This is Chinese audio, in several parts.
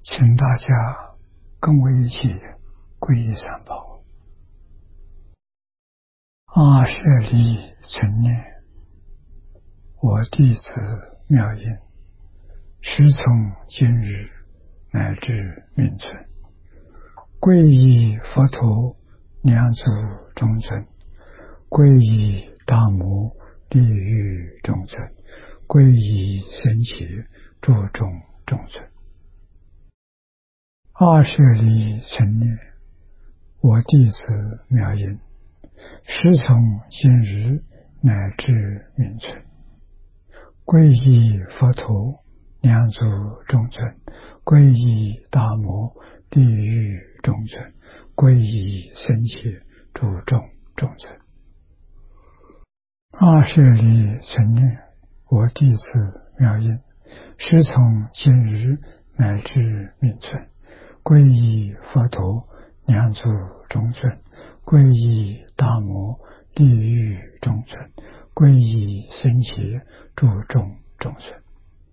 请大家跟我一起皈依三宝。阿舍利存念，我弟子妙音，时从今日乃至命存，皈依佛陀两足中尊，皈依大摩利欲中尊，皈依僧伽注中中尊。阿舍利存念，我弟子妙音，时从今日乃至命存，皈依佛陀两足中尊，皈依大摩利欲中尊，皈依僧伽注中中尊。阿舍利存念，我弟子妙音，时从今日乃至命存，皈依佛陀两足中尊，皈依大摩利欲中尊，皈依僧伽注中中尊。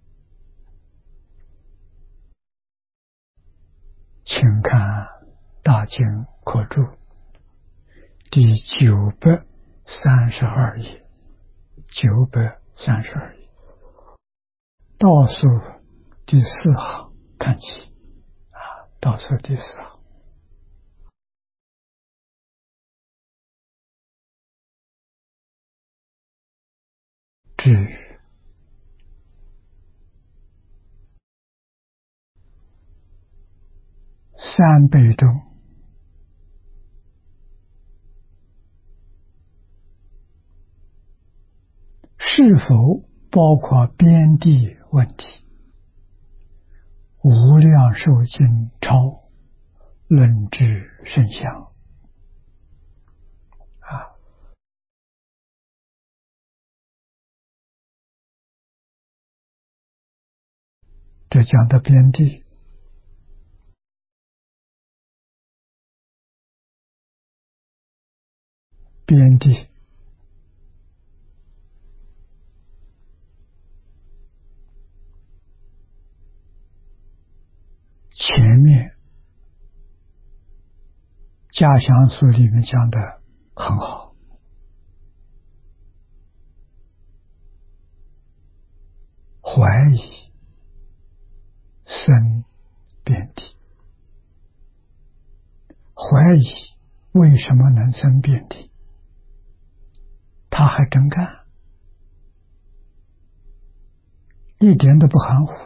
请看大经课注第932页，932页倒数第4行看起倒数第4行。至三辈中是否包括边地问题？无量寿经超论之甚详这讲的边地，边地前面家详书里面讲的很好，怀疑生边地，怀疑为什么能生边地，他还真干，一点都不含糊，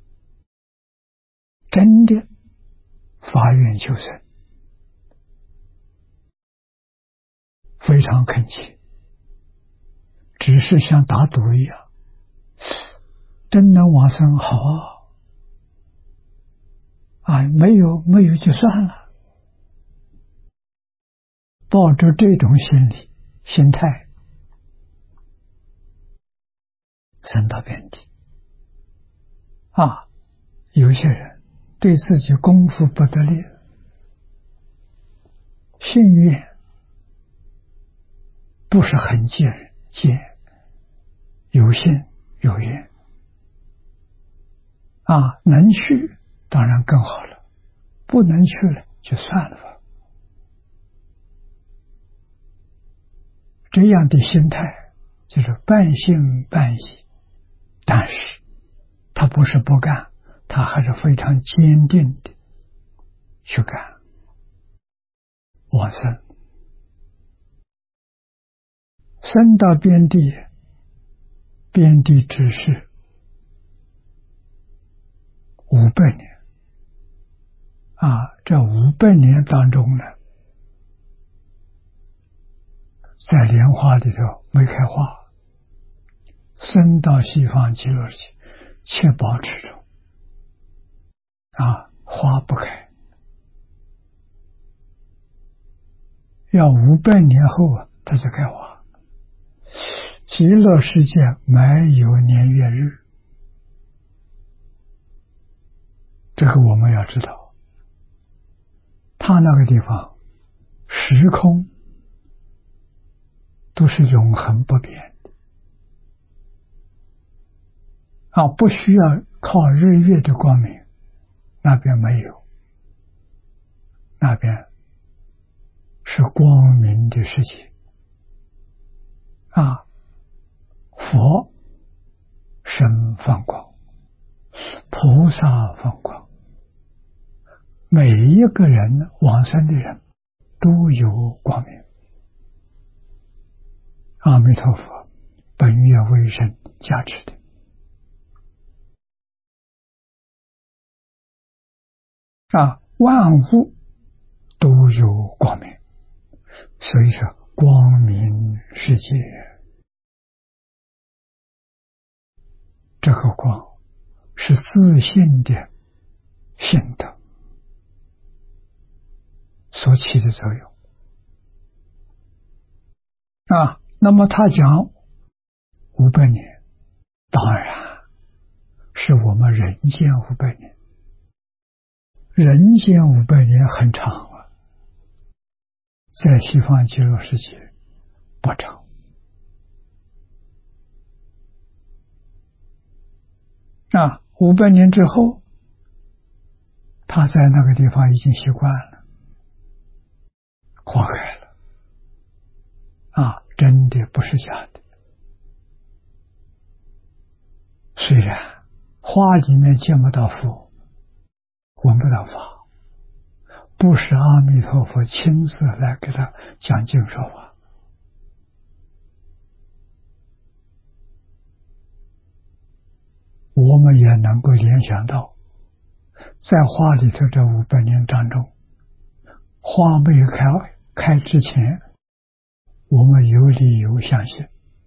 真的发愿求生，非常恳切，只是像打赌一样，真能往生好没有就算了，抱着这种心态生到边地有些人对自己功夫不得力，信愿不是很坚，有信有愿能去当然更好了，不能去了就算了吧。这样的心态就是半信半疑，但是他不是不干，他还是非常坚定的去干往生。生到边地，边地只是500年这500年当中呢，在莲花里头没开花，生到西方极乐去，且保持中花不开，要500年后它才开花。极乐世界没有年月日，这个我们要知道，它那个地方时空都是永恒不变的不需要靠日月的光明， 那边没有，那边是光明的世界啊！佛身放光，菩萨放光，每一个人往生的人都有光明。阿弥陀佛本愿为人加持的啊，万物都有光明，所以说光明世界。这个光是自信的性德所起的作用啊。那么他讲500年，当然是我们人间500年，人间500年很长了，在西方极乐世界不长啊。500年之后，他在那个地方已经习惯了，花开了啊，真的不是假的。虽然花里面见不到佛，闻不到法，不是阿弥陀佛亲自来给他讲经说法，我们也能够联想到，在花里头这500年当中，花没有开之前，我们有理由相信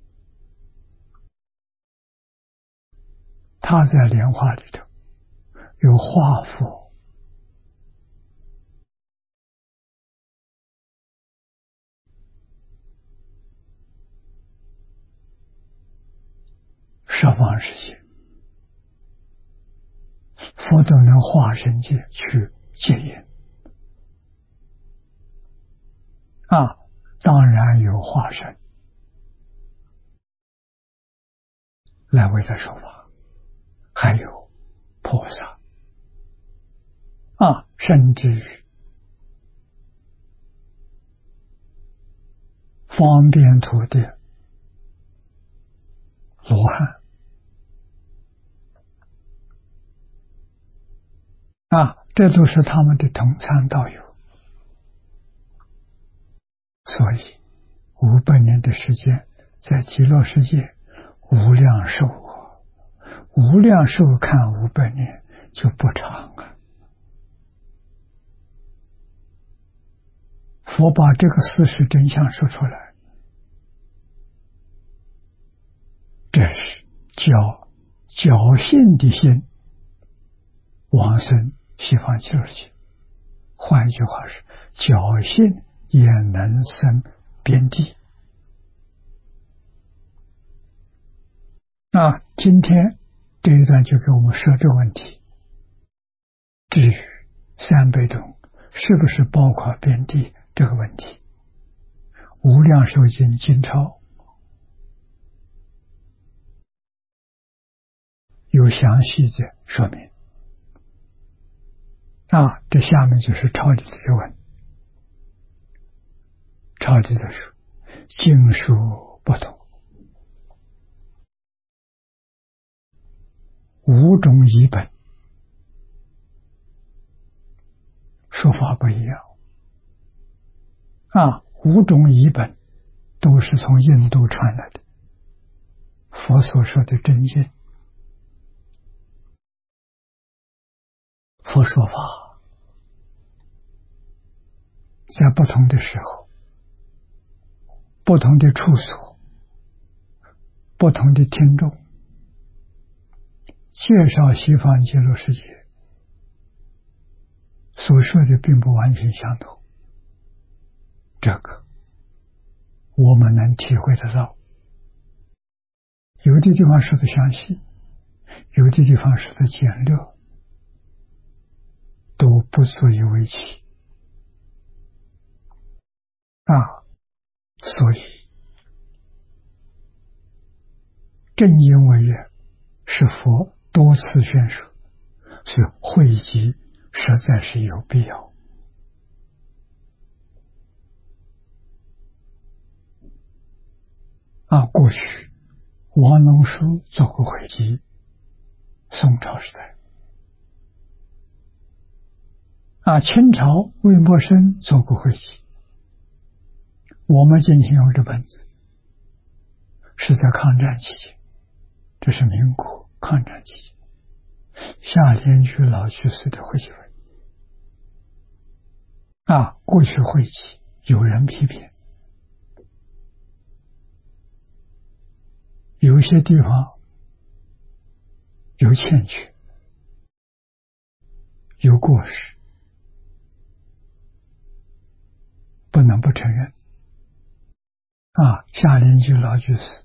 他在莲花里头有化佛，十方世界，佛都能化人界去戒烟啊，当然有化身来为他说法，还有菩萨啊，甚至于方便土的罗汉啊，这都是他们的同参道友。所以500年的时间在极乐世界无量寿，无量寿看500年就不长啊。佛把这个事实真相说出来，这是侥幸的心往生西方极乐界，换一句话是侥幸也能生边地。那今天这一段就给我们说这个问题，至于三辈中是不是包括边地这个问题，无量寿经经钞有详细的说明啊。这下面就是抄里的问，抄里的说经书不同，五种译本说法不一样啊。五种译本都是从印度传来的，佛所说的真经，佛说法在不同的时候，不同的处所，不同的听众，介绍西方极乐世界所说的并不完全相同，这个我们能体会得到。有的地方说的详细，有的地方说的简略，都不足以为奇啊。所以正因为是佛多次宣说，是汇集实在是有必要。过去王龙书做过会集，宋朝时代。清朝魏默生做过会集。我们今天用这本子是在抗战期间，这是民国抗战期间夏联居老居士的会集本。过去会集有人批评，有些地方有欠缺，有过失，不能不承认。夏联居老居士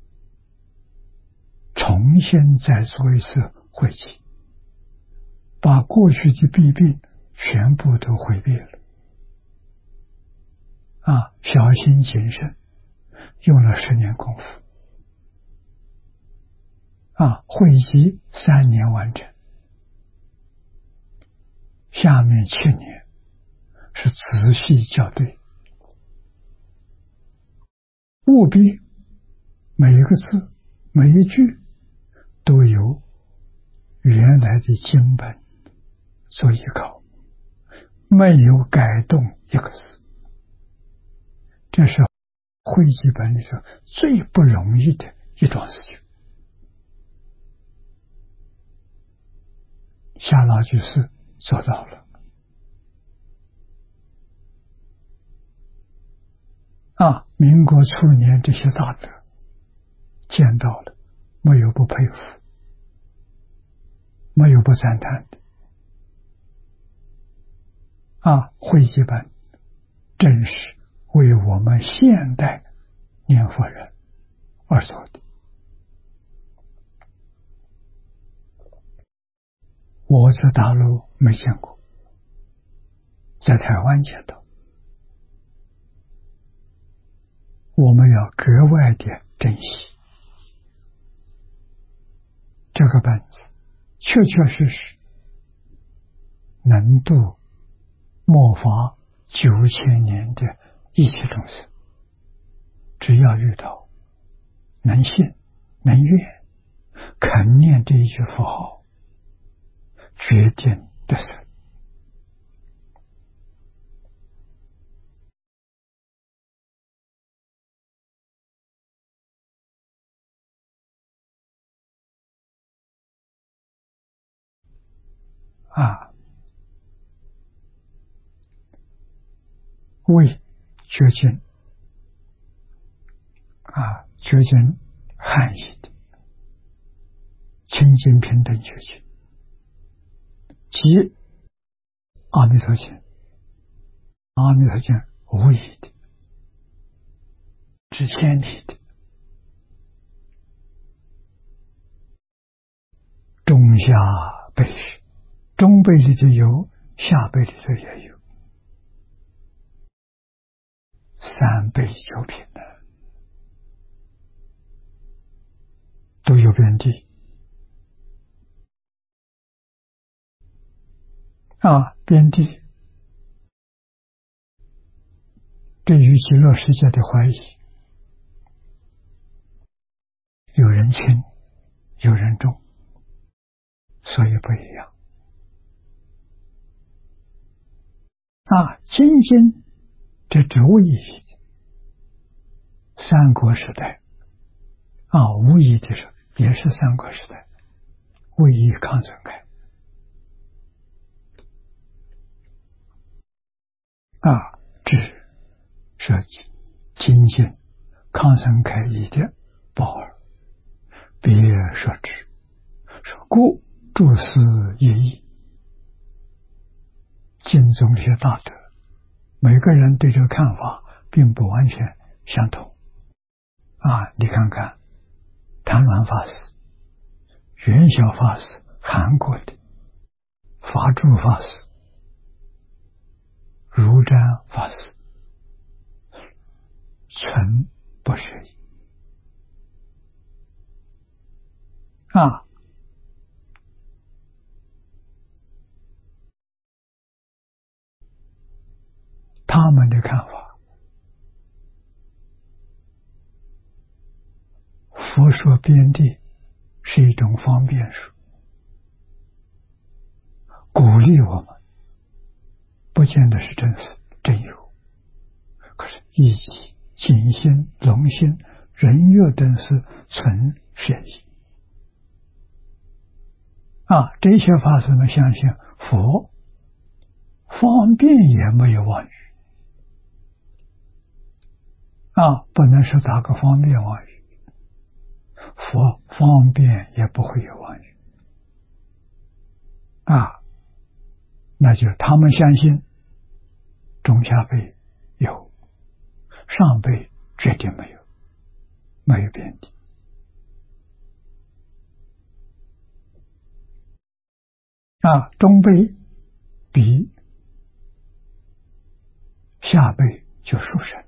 重新再做一次会集，把过去的弊病全部都回避了。小心谨慎，用了10年功夫。会集3年完成，下面7年是仔细校对，务必每一个字每一句都有原来的经本做依靠，没有改动一个字。这是会集本里头最不容易的一桩事情。夏老居士做到了。民国初年这些大德见到了，没有不佩服，没有不赞叹的。会集本正是为我们现代念佛人而做的。我在大陆没见过，在台湾见到。我们要格外的珍惜这个本子，确确实实能度末法9000年的一切众生，只要遇到能信能愿肯念这一句佛号，决定得胜。为觉经觉经汉译的清净平等觉经，即阿弥陀经，阿弥陀经无疑的，知千里的，中下辈序，中辈里头有，下辈里头也有，3辈9品的都有边地。边地对于极乐世界的怀疑，有人轻有人重，所以不一样。金经这只无意义的，三国时代无意义的时候也是三国时代，为义康存开这是金经康存开译的宝儿，别说之，说故诸师业义，经中这些大德每个人对这个看法并不完全相同你看看谭鸾法师、元晓法师韩国的，法住法师、如瞻法师纯不学义他们的看法，佛说边地是一种方便术，鼓励我们，不见得是真有，可是以己、谨心、龙心、人欲等事存善意这些法师们相信佛方便也没有妄语不能说打个方便妄语，佛方便也不会有妄语那就是他们相信中下辈有，上辈绝对没有边地中辈比下辈就殊胜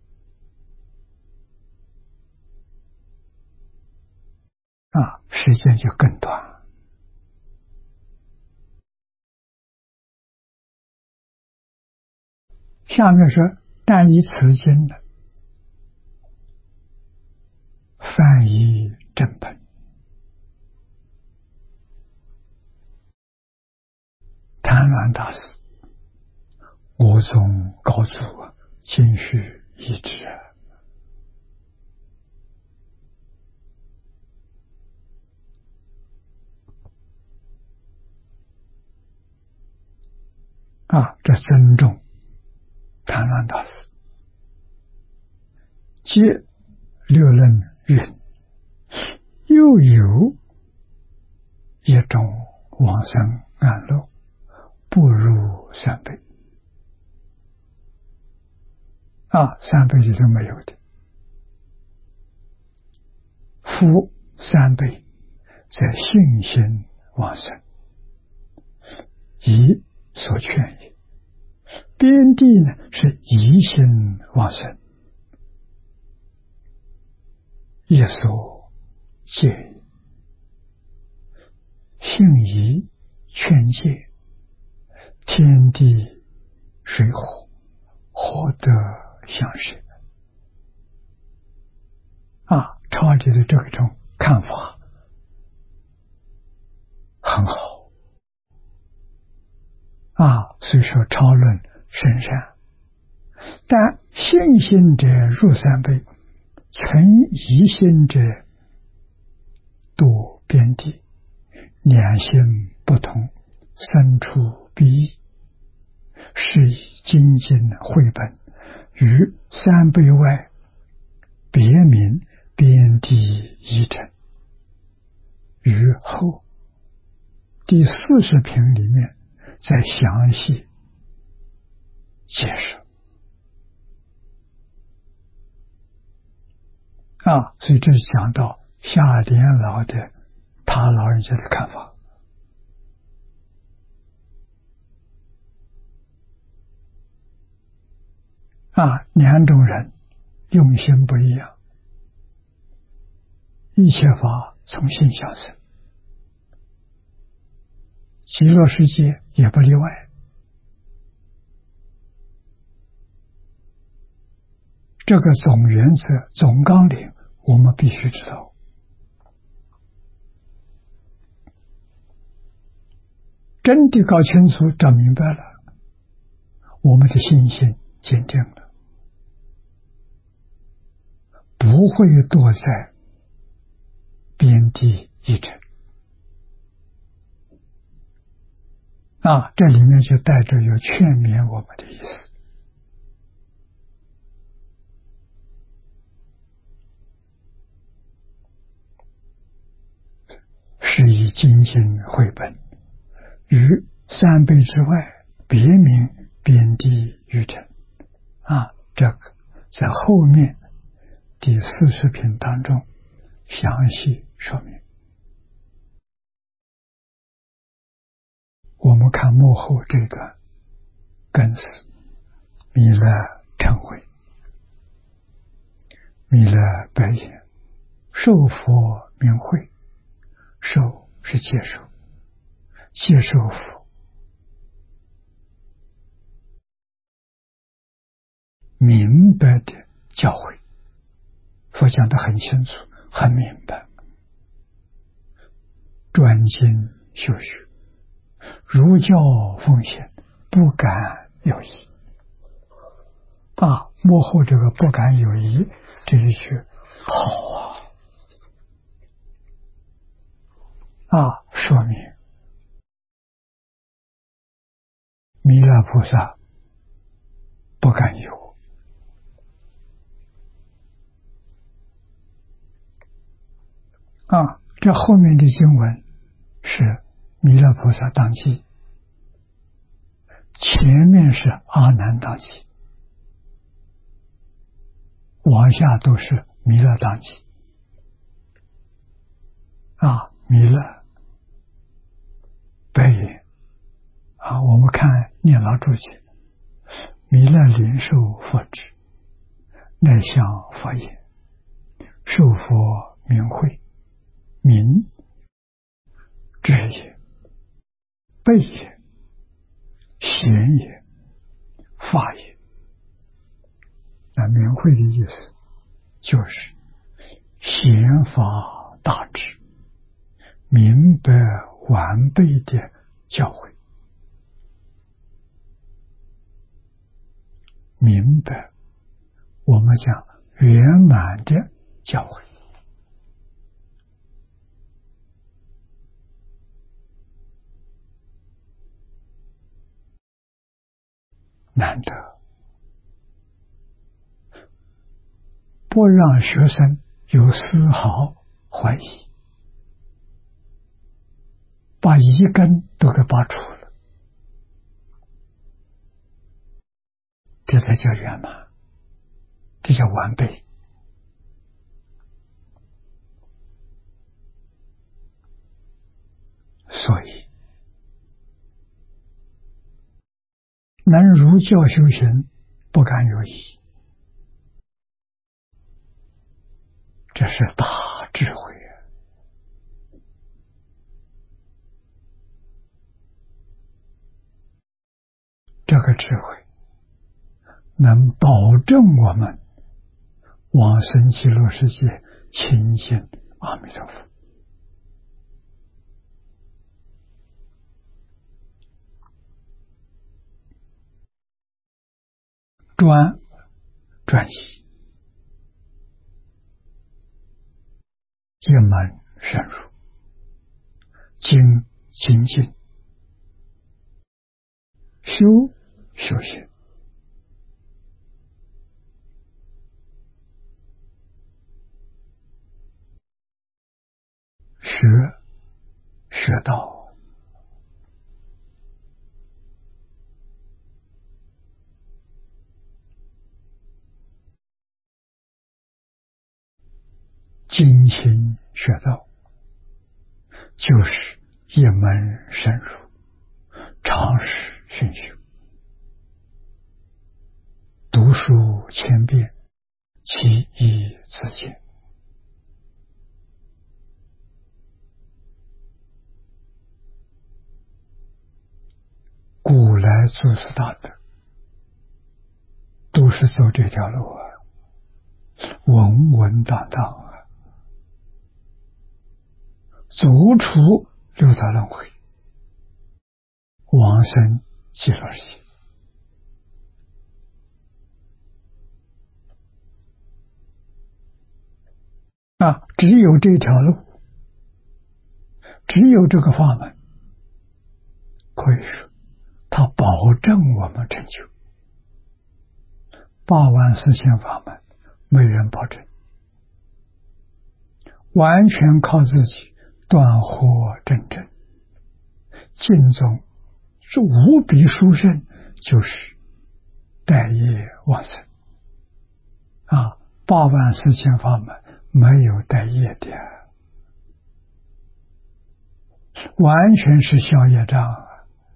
时间就更短。下面说，但以此经的翻译正本，谭鸾大师我宗高祖今须一之这尊重谭鸾大师，皆六论云，又有一种往生安乐，不如三辈三辈里头没有的。夫三辈在信心往生，以所劝也。边地呢是疑心往生，也所戒也。信疑劝戒，天地水火，何得相识超理的这种看法很好所以说超论深善，但信心者入三辈，存疑心者堕边地，两心不同，生出必异，是以精进绘本于三辈外别名边地一成，于后第40品里面再详细解释所以这是讲到夏莲老的他老人家的看法两种人用心不一样，一切法从心想生，极乐世界也不例外。这个总原则、总纲领，我们必须知道。真的搞清楚、找明白了，我们的信心坚定了，不会堕在边地一尘这里面就带着有劝勉我们的意思。是以精进绘本于三辈之外别名边地于尘这个在后面第40品当中详细说明。我们看幕后这段更是弥勒成慧，弥勒白言，受佛名慧，受是接受，接受佛明白的教诲。佛讲得很清楚，很明白。专心修学，如教奉行，不敢有疑。幕后这个不敢有疑这一句好说明弥勒菩萨不敢有。这后面的经文是弥勒菩萨当机，前面是阿难当机，往下都是弥勒当机。弥勒白言我们看念老注解，弥勒临受佛旨，乃向佛言：受佛名讳，名智也，备也，贤也，法也。名讳的意思就是贤法大智，明白完备的教诲，明白我们讲圆满的教诲。难得，不让学生有丝毫怀疑，把疑根都给拔除了，这才叫圆满，这叫完备。所以能如教修行，不敢有疑，这是大智慧啊！这个智慧能保证我们往生极乐世界亲近阿弥陀佛。专一，一门深入，精进，修行，学道，精勤学道，就是一门深入，常识熏修，读书千遍，其义自见。古来祖师大德都是走这条路稳稳当当走出六道轮回，往生极乐世界。只有这条路，只有这个法门，可以说它保证我们成就。84000法门没人保证，完全靠自己断惑正正。净宗是无比殊胜，就是待业往生84000法门没有待业的，完全是消业障，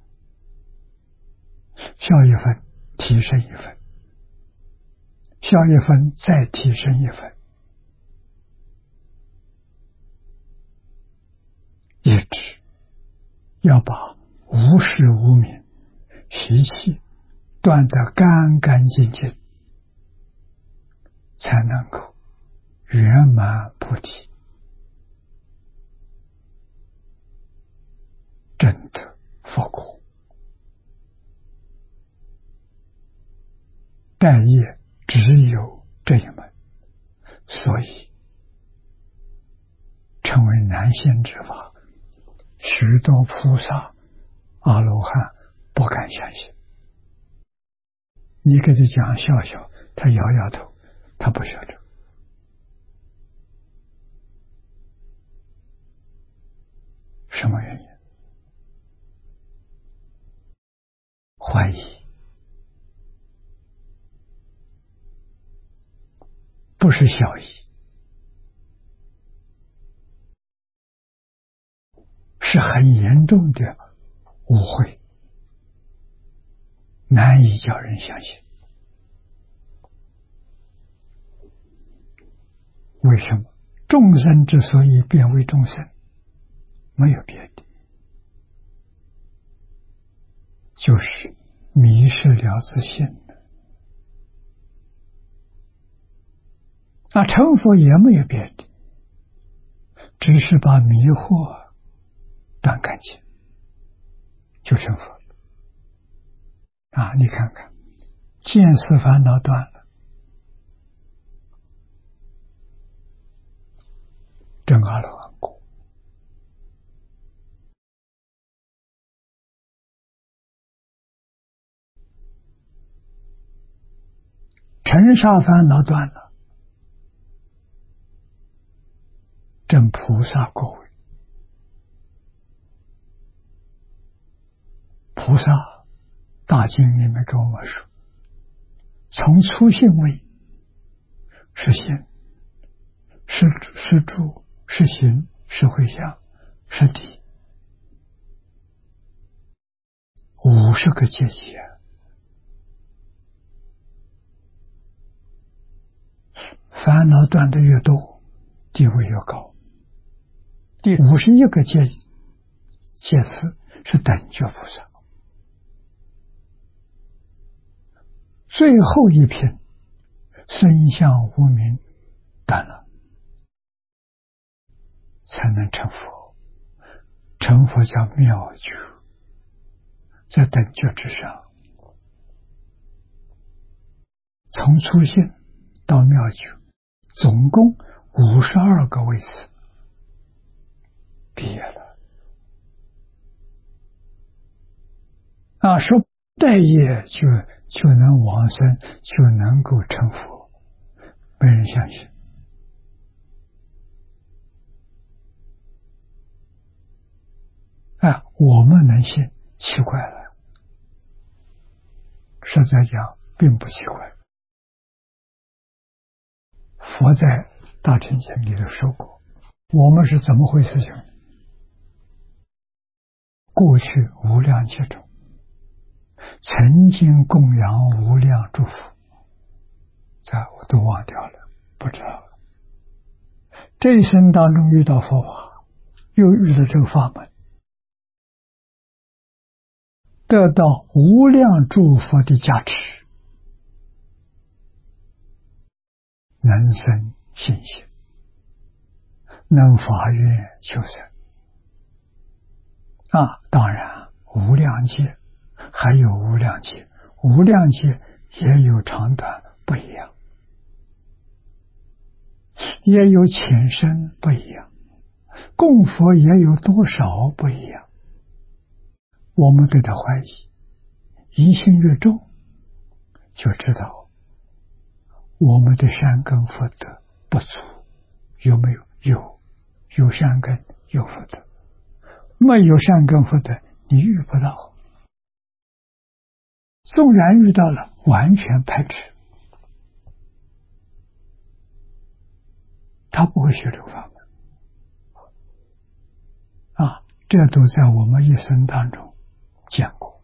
消一分提升一分，消一分再提升一分，一直要把无始无明习气断得干干净净， 才能够圆满菩提，证得佛果。但业只有这一门，所以成为难信之法，许多菩萨阿罗汉不敢相信。你给他讲笑笑，他摇摇头，他不晓得。什么原因？怀疑，不是小疑，是很严重的误会，难以叫人相信。为什么？众生之所以变为众生，没有别的，就是迷失了自信。成佛也没有别的，只是把迷惑断干净，就成佛了。你看看，见思烦恼断了，证阿罗汉果；尘沙烦恼断了，证菩萨果位。菩萨大经里面跟我们说，从初性位是心，是住，是行，是回向，是地，50个阶级烦恼断得越多，地位越高。第51个阶次是等觉菩萨，最后一品身相无明断了，才能成佛。成佛叫妙觉，在等觉之上，从初性到妙觉，总共52个位次，毕业了。说待业就能往生，就能够成佛，没人相信。我们能信，奇怪了。实在讲，并不奇怪。佛在《大乘经》里头说过，我们是怎么回事情？过去无量劫中，曾经供养无量诸佛，我都忘掉了，不知道了。这一生当中遇到佛法，又遇到这个法门，得到无量诸佛的加持，能生信心，能发愿求生。当然无量劫还有无量劫，无量劫也有长短不一样，也有浅深不一样，供佛也有多少不一样。我们对他怀疑，疑心越重，就知道我们的善根福德不足。有没有？有善根有福德，没有善根福德你遇不到。纵然遇到了，完全排斥，他不会学这个法门。这都在我们一生当中见过，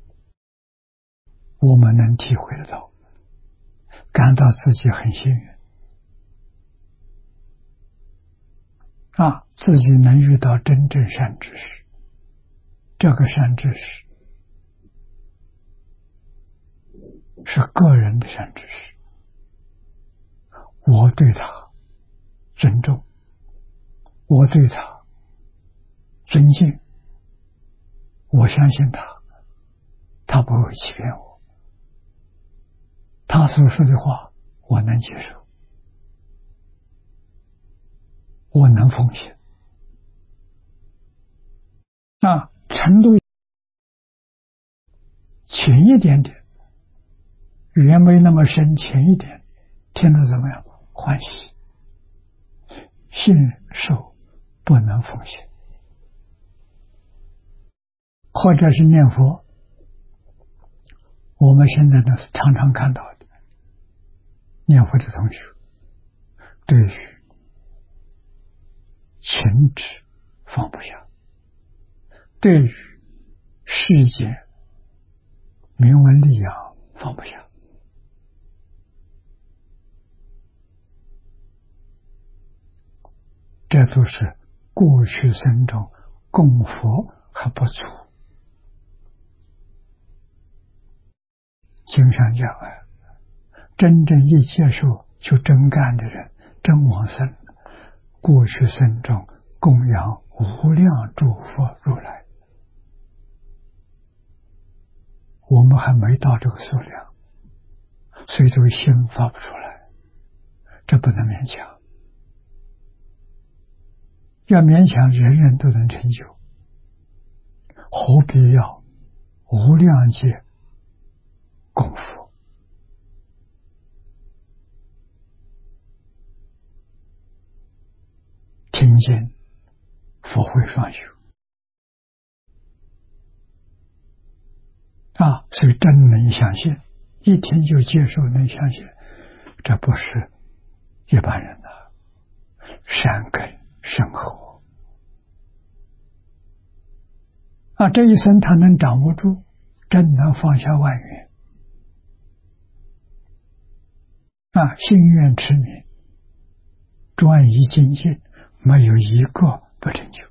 我们能体会得到，感到自己很幸运。自己能遇到真正善知识，这个善知识是个人的善知识， 我对他尊重，我对他尊敬，我相信他，他不会欺骗我，他所说的话我能接受，我能奉行。程度浅一点点，语言没那么深，浅一点，听得怎么样？欢喜，信受不能奉行。或者是念佛，我们现在呢是常常看到的，念佛的同学对于情执放不下，对于世间名闻利养放不下，这都是过去生中供佛还不足。经上讲真正一接受就真干的人，真往生，过去生中供养无量诸佛如来，我们还没到这个数量，所以这个心发不出来，这不能勉强。要勉强人人都能成就，何必要无量劫供佛？听见佛会双修所以真能相信，一听就接受，能相信，这不是一般人的善根深厚这一生他能掌握住，真能放下万缘心愿持名，专一精进，没有一个不成就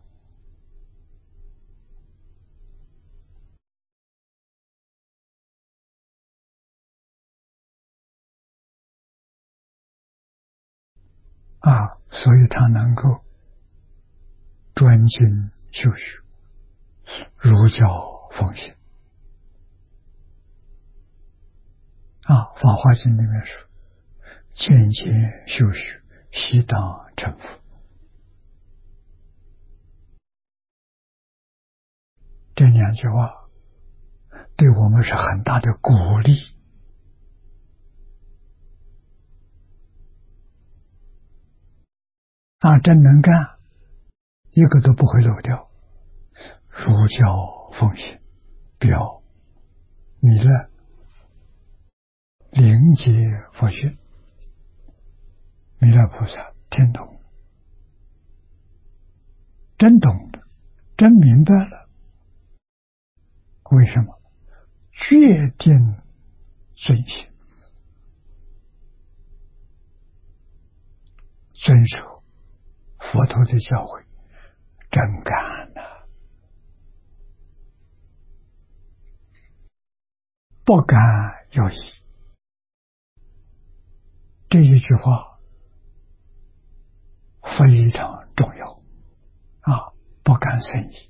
所以他能够专精修学，如教奉行法华经里面说，渐渐修学，悉当成佛。这两句话对我们是很大的鼓励真能干，一个都不会漏掉。如教奉行，表弥勒灵解佛学，弥勒菩萨听懂，真懂了，真明白了。为什么？决定遵行，遵守佛陀的教诲，真干不敢有疑。这一句话非常重要不敢生疑。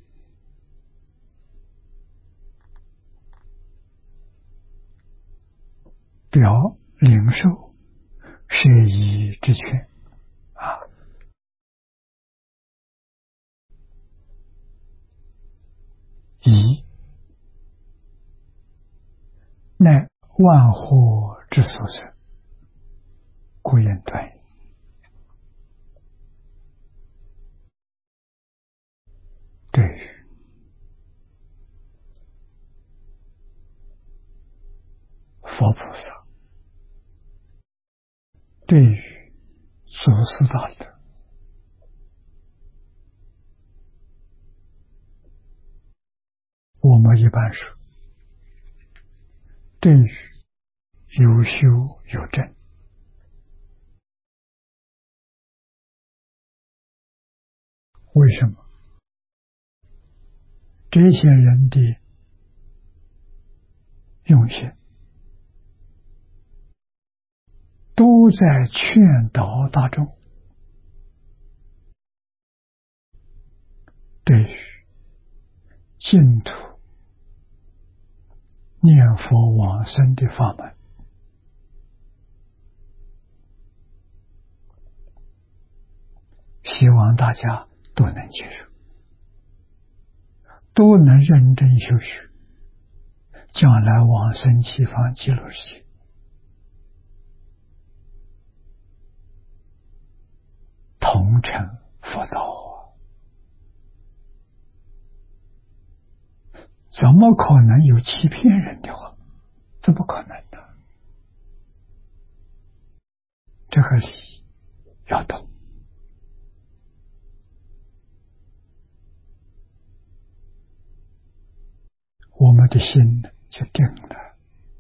表领受摄疑之权疑乃万惑之所生，故言断疑。对于佛菩萨，对于祖师大德，我们一般说，对于有修有证，为什么？这些人的用心， 都在劝导大众对于净土念佛往生的法门，希望大家都能接受，都能认真修学，将来往生西方极乐世界，同成佛道啊！怎么可能有欺骗人的话？怎么可能呢？这个理要懂。我们的心就定了。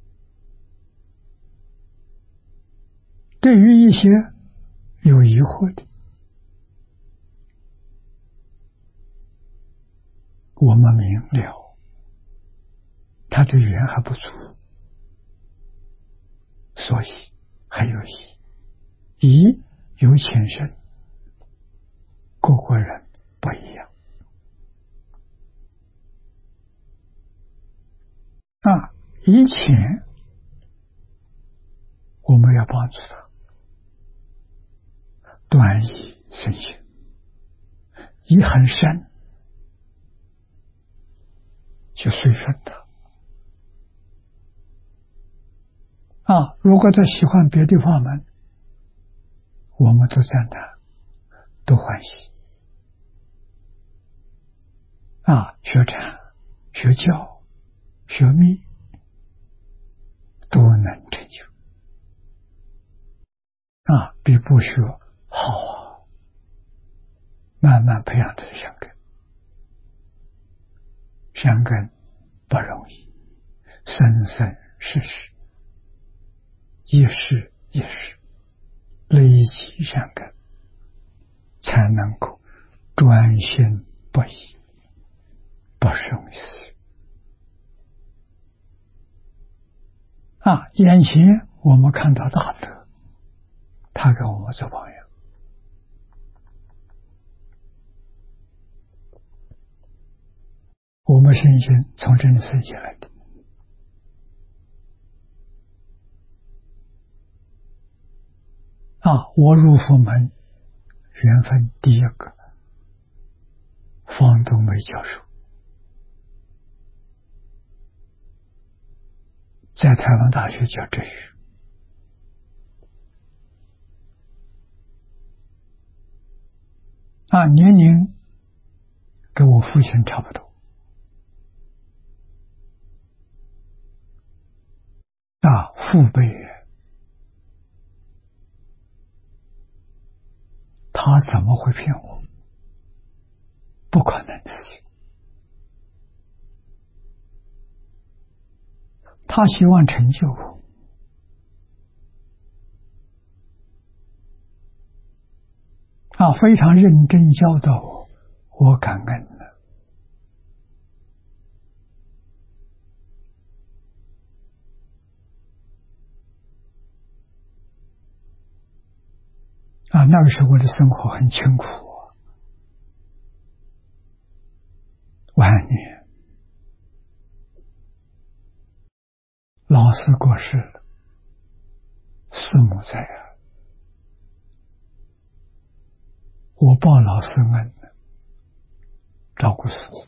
对于一些有疑惑的，我们明了他的缘还不足，所以还有疑。疑有浅深，各个人不一样啊。疑浅我们要帮助他断疑生信，疑很深就随顺他啊。如果他喜欢别的法门，我们都赞叹，都欢喜啊。学禅、学教、学密都能成就啊，比不学好啊。慢慢培养他的善根，善根不容易，生生世世，一世一世累积善根，才能够专心不移，不生死啊。眼前我们看到大德，他给我们做榜样，我们信心从这里生起来的啊。我入佛门缘分第一个，方东梅教授在台湾大学教哲学啊，年龄跟我父亲差不多啊，父辈，他怎么会骗我？不可能的事情。他希望成就我啊，非常认真教导我，我感恩了啊。那个时候我的生活很清苦啊，晚年老师过世了，师母在啊，我报老师恩，照顾师母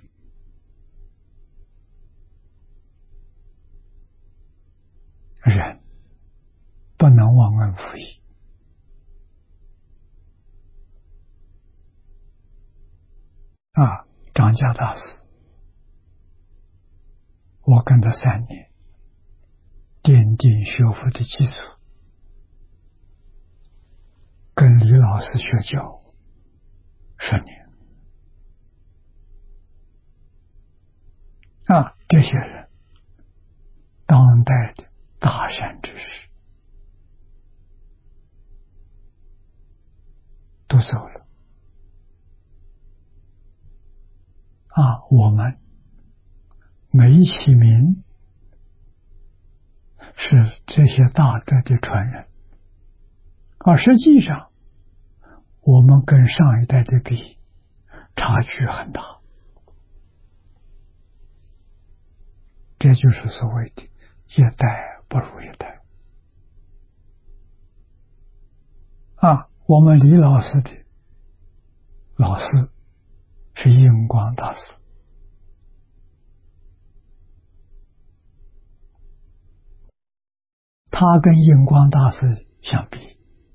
人不能忘恩负义啊。张家大师，我跟他3年，奠定学佛的基础，跟李老师学教10年啊。这些人当代的大善之士都走了啊。我们每一起名是这些大德的传人， 而实际上，我们跟上一代的比，差距很大。这就是所谓的一代不如一代。我们李老师的老师是印光大师，他跟印光大师相比，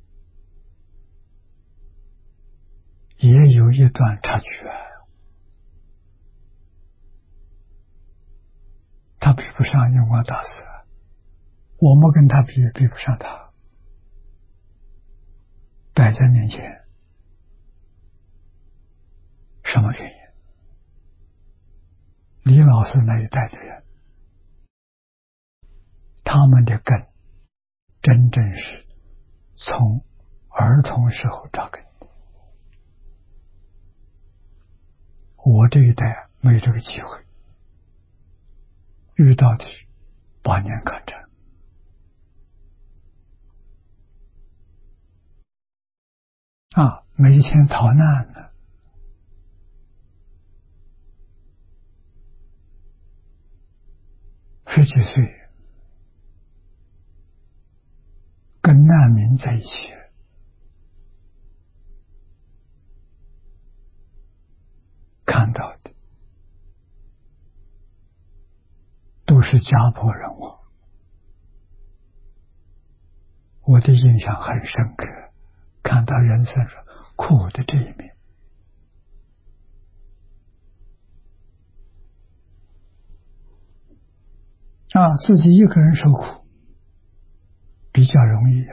也有一段差距他比不上印光大师，我们跟他比也比不上他。摆在面前，什么原因？李老师那一代的人，他们的根真正是从儿童时候扎根。我这一代没这个机会，遇到的是8年抗战。每天逃难呢，十几岁跟难民在一起，看到的都是家破人亡，我的印象很深刻，看到人生上苦的这一面。自己一个人受苦比较容易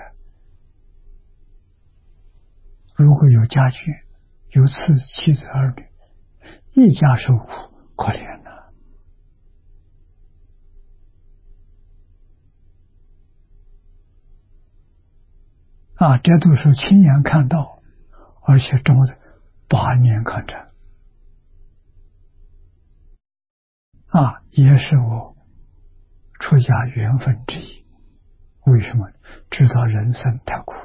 如果有家眷，有妻子儿女，一家受苦，可怜这都是亲眼看到，而且中了8年抗战也是我出家缘分之一。为什么？知道人生太苦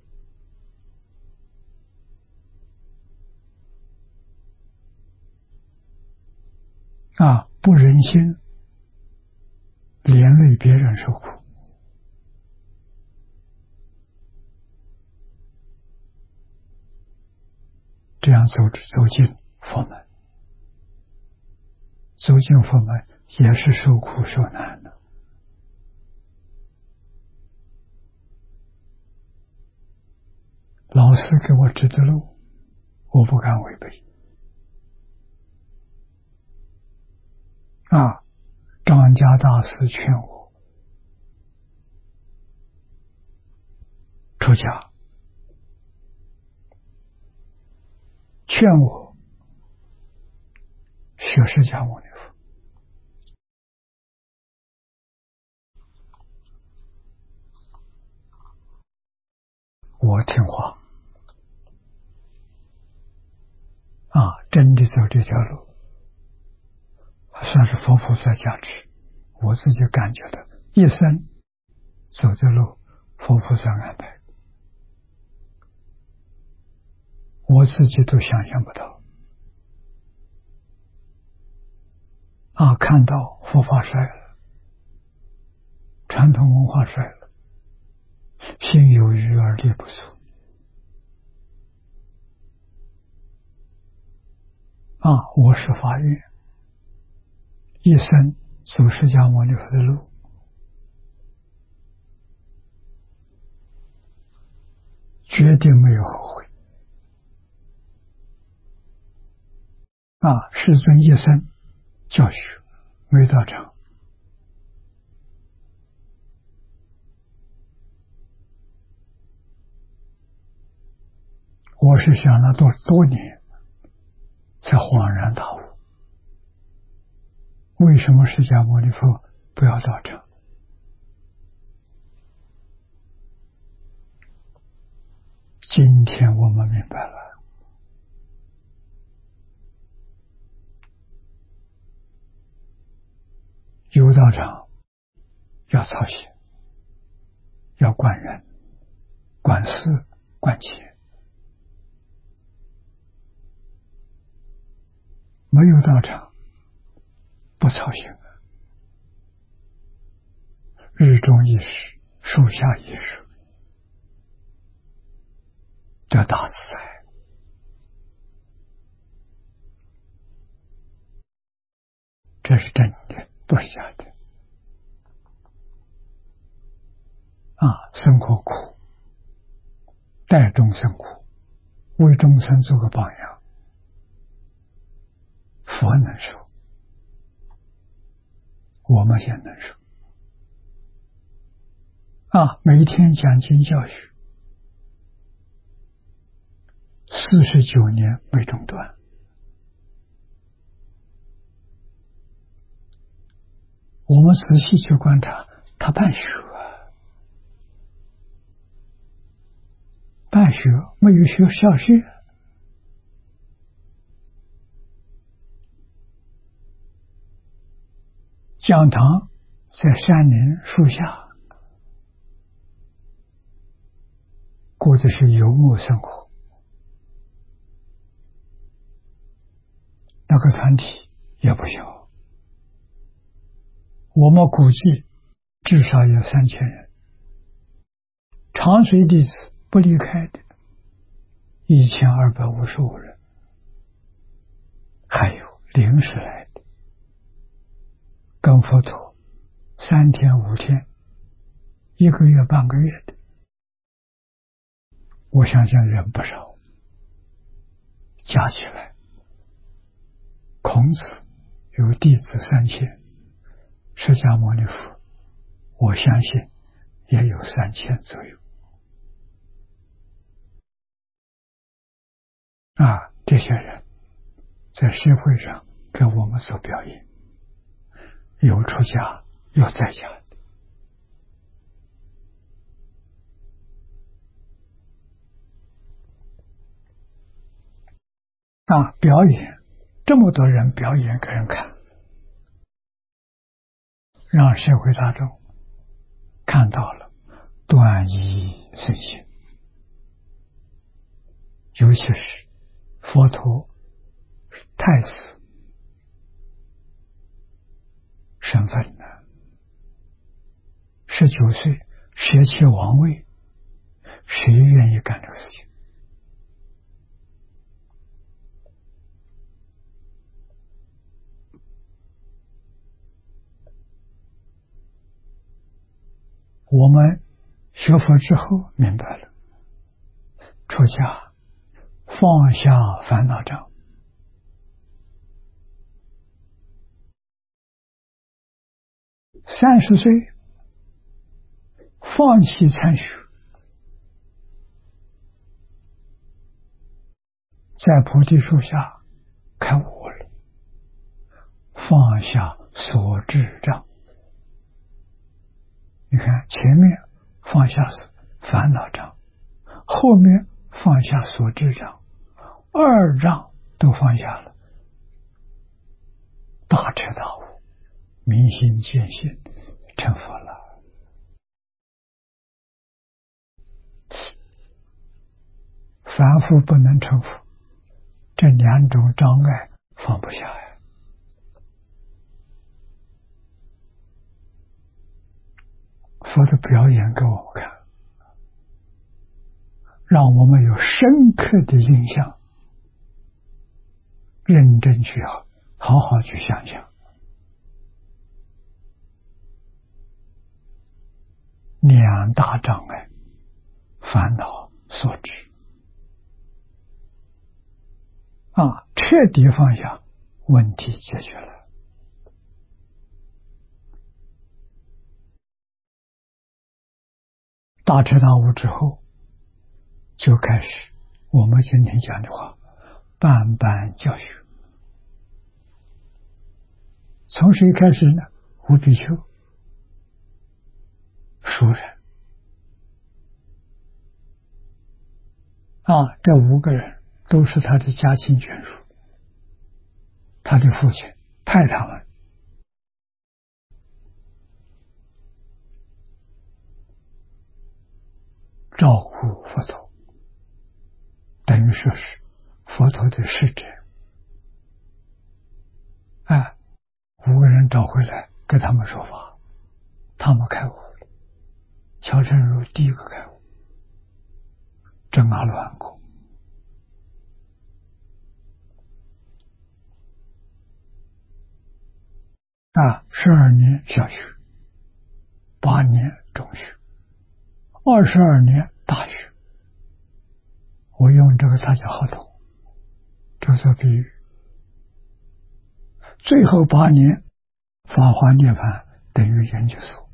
不忍心连累别人受苦，这样走进佛门，走进佛门也是受苦受难的。老师给我指的路，我不敢违背张家大师劝我出家，劝我学释迦牟尼佛。我听话真的走这条路，算是佛菩萨加持。我自己感觉到一生走的路佛菩萨安排，我自己都想象不到看到佛法衰了，传统文化衰了，心有余而力不足我是发愿一生走释迦牟尼佛的路，决定没有后悔世尊一生教学没到场，我是想了多年才恍然大悟，为什么释迦牟尼佛不要到场？今天我们明白了，有道场要操心，要管人， 管事管钱，没有道场不操心啊，日中一时，树下一时，得大自在。这是真的，不是假的。生活苦，待众生苦，为众生做个榜样，佛能受，我们也能受。每一天讲经教学，49年没中断。我们仔细去观察，他办学办学没有学校学，讲堂在山林树下，过的是游牧生活。那个团体也不小，我们估计至少有3000人，长随弟子不离开的1255人，还有临时来的，跟佛陀3天5天1个月半个月的，我相信人不少，加起来孔子有弟子3000，释迦牟尼佛我相信也有3000左右。这些人在社会上给我们做表演，有出家有在家的。表演，这么多人表演给人看，让社会大众看到了端一圣心，尤其是佛陀太子身份呢，19岁舍弃王位，谁愿意干这个事情？我们学佛之后明白了，出家放下烦恼障，30岁放弃参学，在菩提树下开悟了，放下所知障。你看前面放下烦恼障，后面放下所知障，2障都放下了，大彻大悟，明心见性，成佛了。凡夫不能成佛，这2种障碍放不下呀。佛的表演给我们看，让我们有深刻的印象，认真去好好去想想。2大障碍，烦恼所知彻底放下，问题解决了。大彻大悟之后，就开始我们今天讲的话，办班教学。从谁开始呢？五比丘、熟人这5个人都是他的家亲眷属，他的父亲派他们照顾佛陀，等于说是佛陀的使者。5个人找回来给他们说法，他们开悟了。乔成儒第一个开悟，证阿罗汉果。12年小学，8年中学，22年大学。我用这个大家好懂，这做比喻。最后8年法华涅槃等于研究所，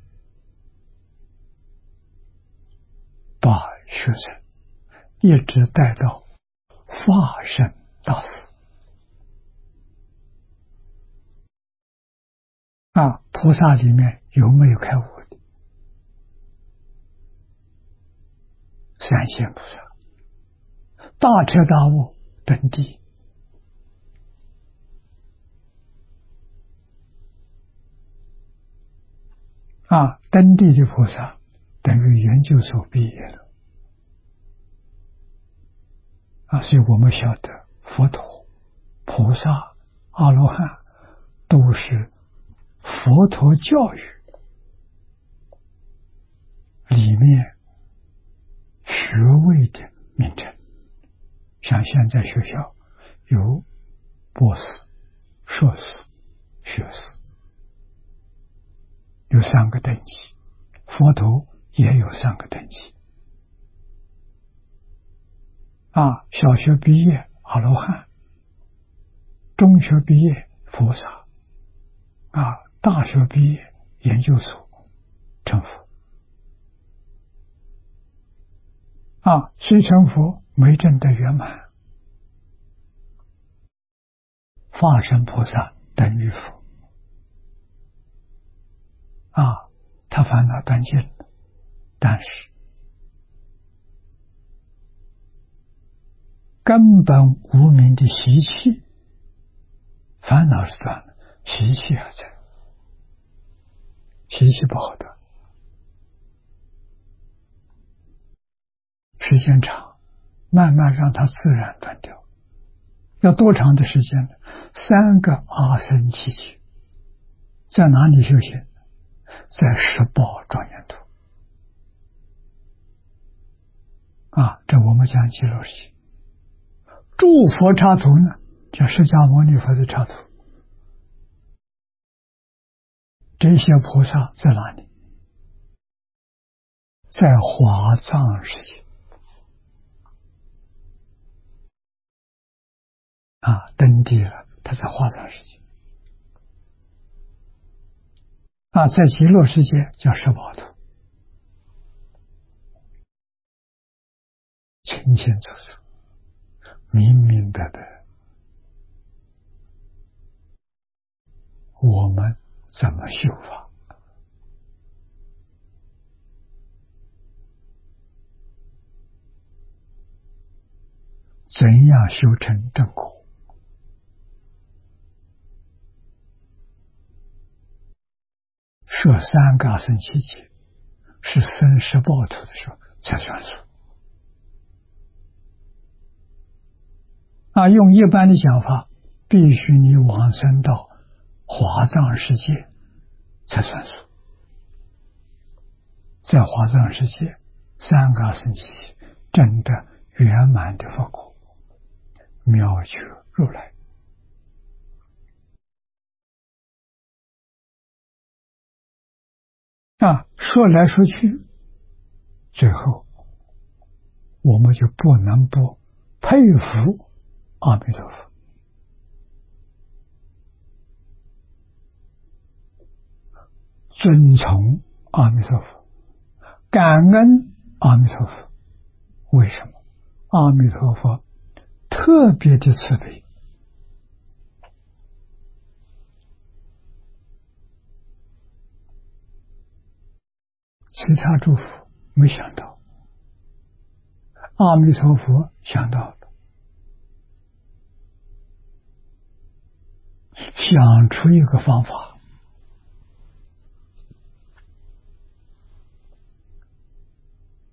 把学生一直带到法身大师。菩萨里面有没有开悟的？三线菩萨，大彻大悟登地。登地的菩萨等于研究所毕业了。所以我们晓得佛陀、菩萨、阿罗汉都是佛陀教育里面学位的名称。像现在学校有博士、硕士、学士，有3个等级，佛陀也有3个等级。小学毕业阿罗汉，中学毕业菩萨，大学毕业研究所成佛。虽成佛没证得圆满，法身菩萨等于佛。他烦恼断尽了，但是根本无明的习气，烦恼是断了，习气还在，习气不好断。时间长，慢慢让它自然断掉。要多长的时间呢？3个阿僧祇劫。在哪里修行？在十宝庄严土。这我们讲极乐世界。诸佛刹土呢，叫释迦牟尼佛的刹土。这些菩萨在哪里？在华藏世界。登地了，他在华藏世界。在极乐世界叫十宝土，清清楚楚，明明白白。我们怎么修法？怎样修成正果？设3个阿僧祇劫，是生十报土的时候才算数。用一般的讲法，必须你往生到华藏世界才算数。在华藏世界3个阿僧祇劫真的圆满的佛果，妙觉如来。说来说去，最后我们就不能不佩服阿弥陀佛，尊崇阿弥陀佛，感恩阿弥陀佛。为什么？阿弥陀佛特别的慈悲，其他诸佛没想到，阿弥陀佛想到了，想出一个方法，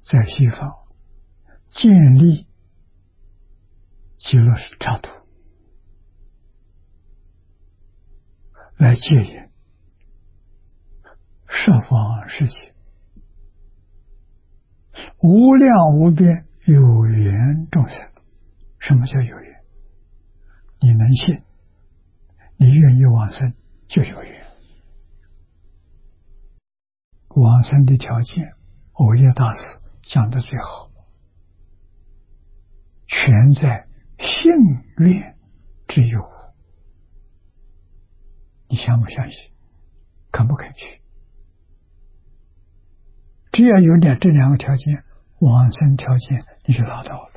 在西方建立极乐刹土，来戒引十方世界无量无边有缘众生。什么叫有缘？你能信，你愿意往生，就有缘。往生的条件，藕益大师讲的最好，全在信愿之有。你相不相信？肯不肯去？只要有点这两个条件，往生条件你就拿到了。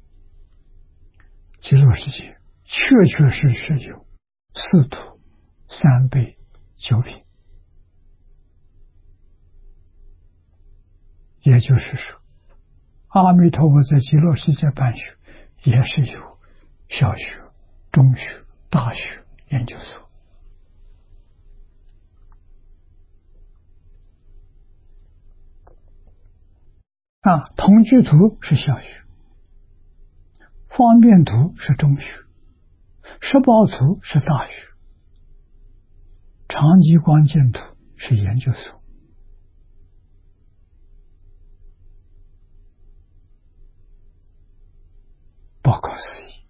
极乐世界确确实实有四土、三辈、九品。也就是说，阿弥陀佛在极乐世界办学，也是有小学、中学、大学、研究所。同居图是小学，方便图是中学，十报图是大学，长极光净图是研究所。不可思议，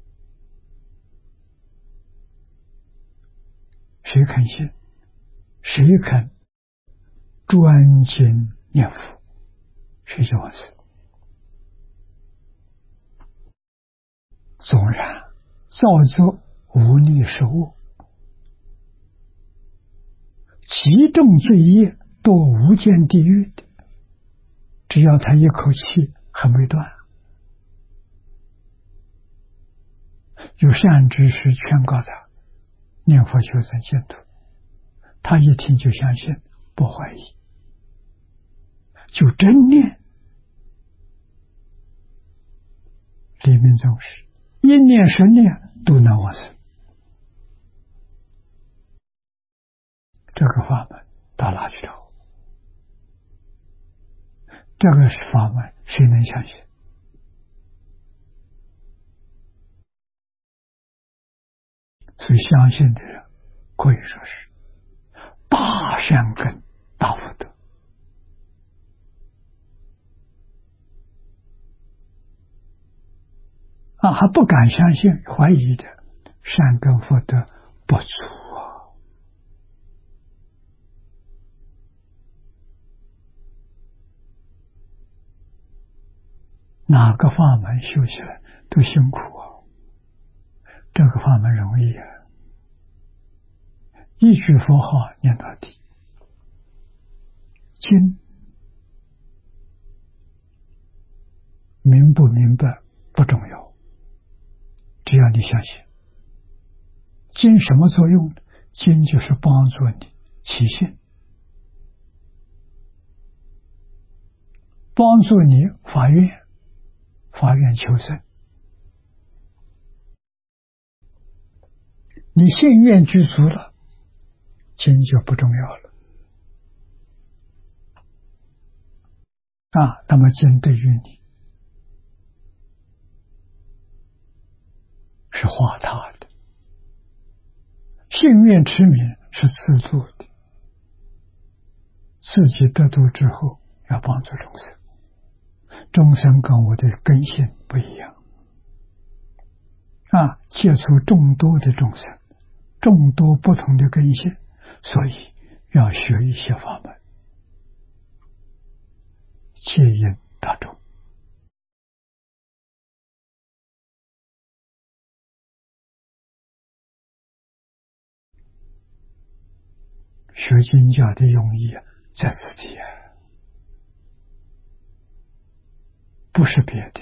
谁肯信？谁肯专心念佛，谁就往生。纵然造作无利是恶，极重罪业，堕无间地狱的，只要他一口气还没断，有善知识劝告他念佛求生净土，他一听就相信，不怀疑，就真念。黎明宗师一念十念都能往生，这个法门到哪去找？这个法门谁能相信？所以相信的人可以说是大善根大福德。还不敢相信怀疑的，善根福德不足啊。哪个法门修起来都辛苦啊，这个法门容易啊，一句佛号念到底，经明不明白不重要，只要你相信。经什么作用？经就是帮助你起信，帮助你发愿，发愿求生。你信愿具足了，经就不重要了。那么经对于你是化他的，信愿持名是自度的，自己得度之后要帮助众生，众生跟我的根性不一样接触众多的众生，众多不同的根性，所以要学一些法门，戒引大众。学经教的用意在此地不是别的。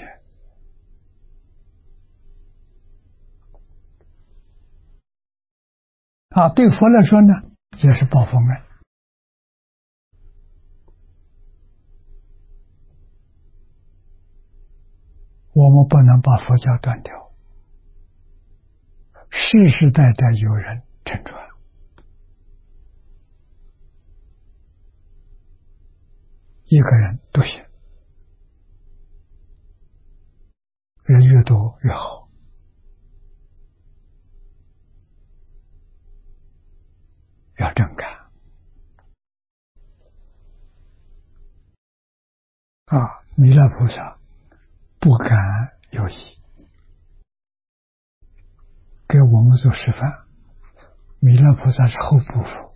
对佛来说呢，也是报佛恩。我们不能把佛教断掉，世世代代有人承传，一个人不行， 越好。要正感啊！弥勒菩萨不敢有疑，给我们做示范。弥勒菩萨是后部佛，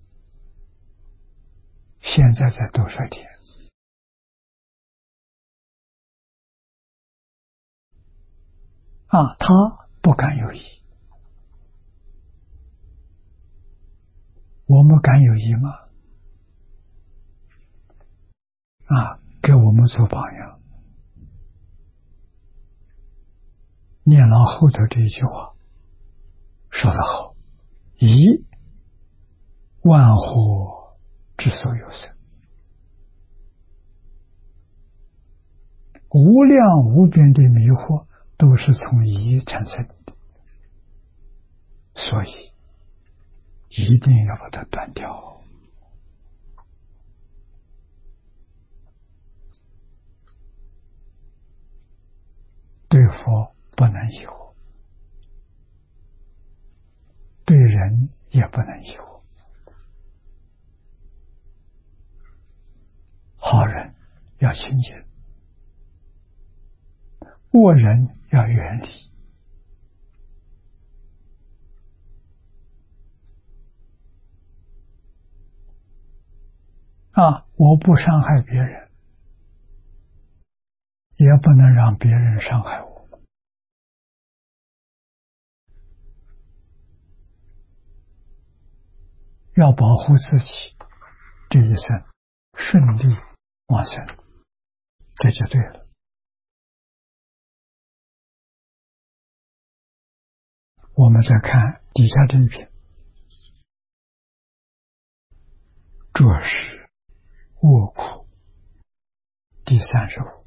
现在在多少天？啊，他不敢有疑，我们敢有疑吗？啊，给我们做榜样。念老后头这一句话说得好：疑万惑之所有生，无量无边的迷惑都是从疑产生的，所以一定要把它断掉。对佛不能疑惑，对人也不能疑惑。好人要亲近，恶人要远离。啊，我不伤害别人，也不能让别人伤害我。要保护自己这一生顺利往生，这就对了。我们再看底下这一篇，着实卧苦第35，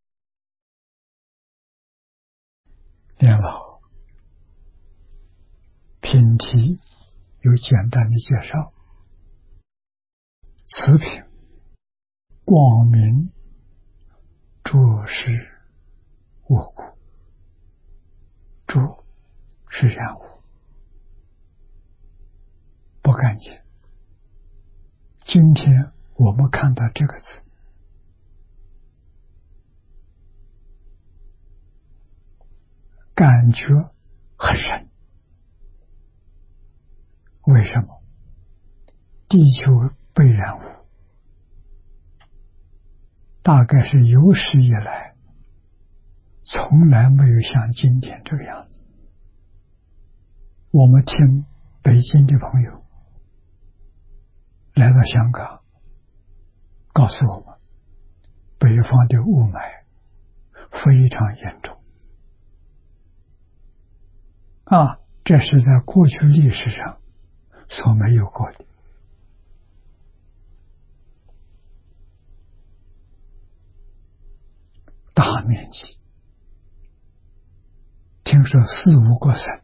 念老品题有简单的介绍。此品光明着实卧苦，着是染污，不干净。今天我们看到这个字，感觉很深。为什么？地球被染污，大概是有史以来从来没有像今天这个样子。我们听北京的朋友来到香港，告诉我们北方的雾霾非常严重啊，这是在过去历史上所没有过的。大面积，听说4、5个省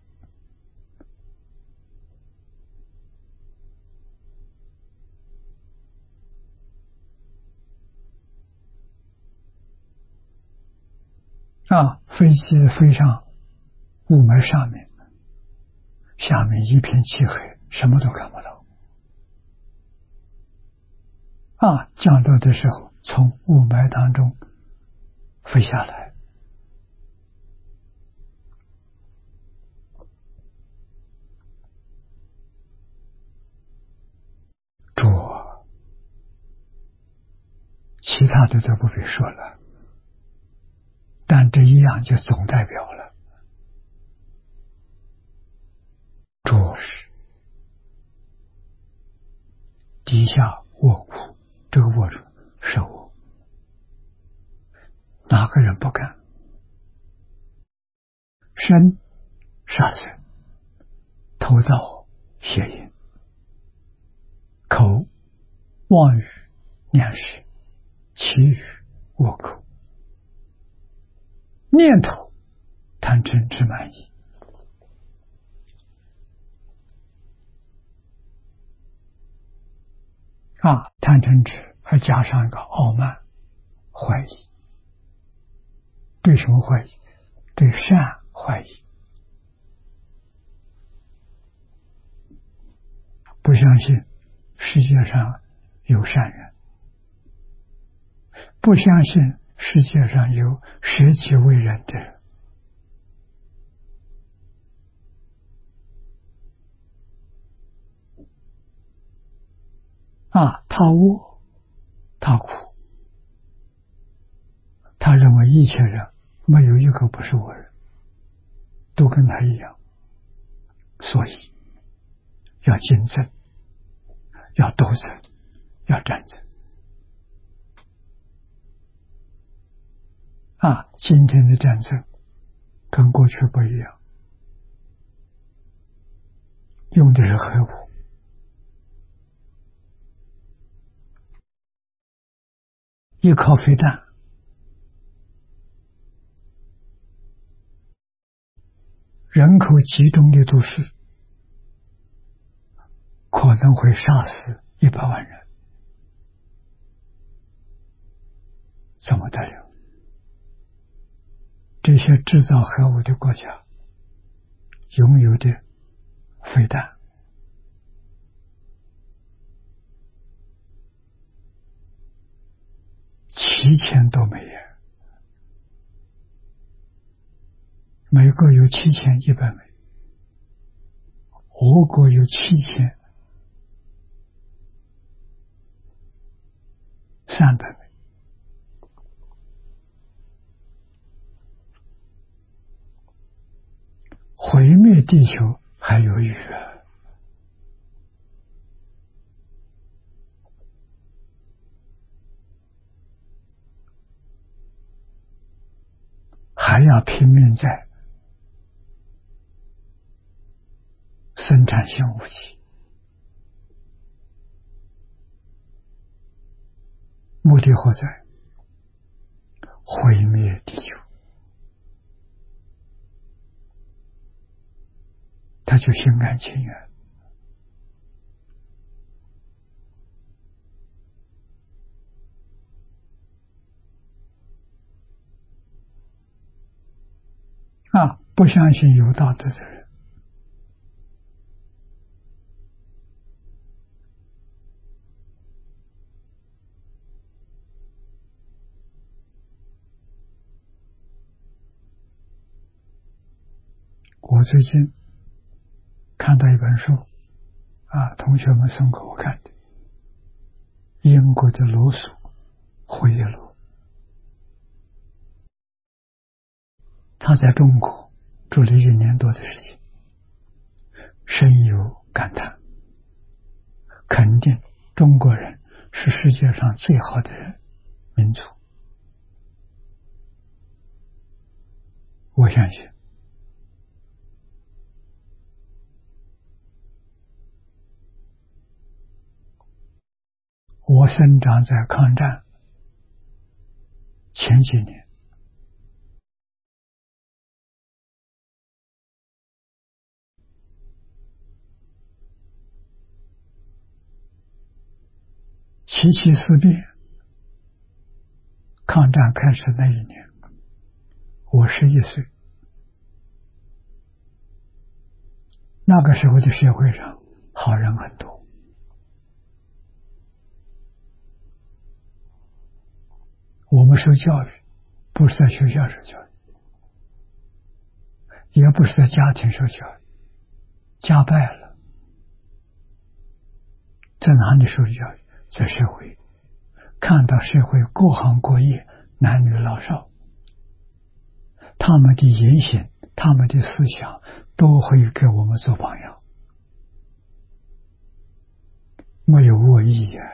啊，飞机飞上雾霾上面，下面一片漆黑，什么都看不到。啊，降落的时候从雾霾当中飞下来，着其他的都不必说了，但这一样就总代表了着实底下卧苦，这个卧是我，哪个人不敢？身杀生，偷盗邪淫，口妄语念食，其余卧苦，念头贪嗔痴慢疑。啊，贪嗔痴还加上一个傲慢、怀疑。对什么怀疑？ 对善怀疑，不相信世界上有善人，不相信世界上有舍己为人的人。他恶，他苦，他认为一切人没有一个不是恶人，都跟他一样，所以要竞争，要斗争，要战争。今天的战争跟过去不一样，用的是核武，依靠飞弹，人口集中的都市可能会杀死100万人，怎么得了？这些制造核武的国家拥有的飞弹7000多枚，美国有7100枚，俄国有7300枚，毁灭地球还有余额。还要拼命在生产新武器，目的何在？毁灭地球。他就心甘情愿。不相信有道德的人，我最近看到一本书，同学们送给我看的，英国的罗素回忆录。他在中国住了1年多的时间，深有感叹，肯定中国人是世界上最好的民族。我相信我生长在抗战前几年，七七事变，抗战开始那一年，我11岁。那个时候的社会上好人很多，我们受教育不是在学校受教育，也不是在家庭受教育，家败了，在哪里受教育？在社会，看到社会各行各业，男女老少，他们的言行，他们的思想都会给我们做榜样，没有恶意呀。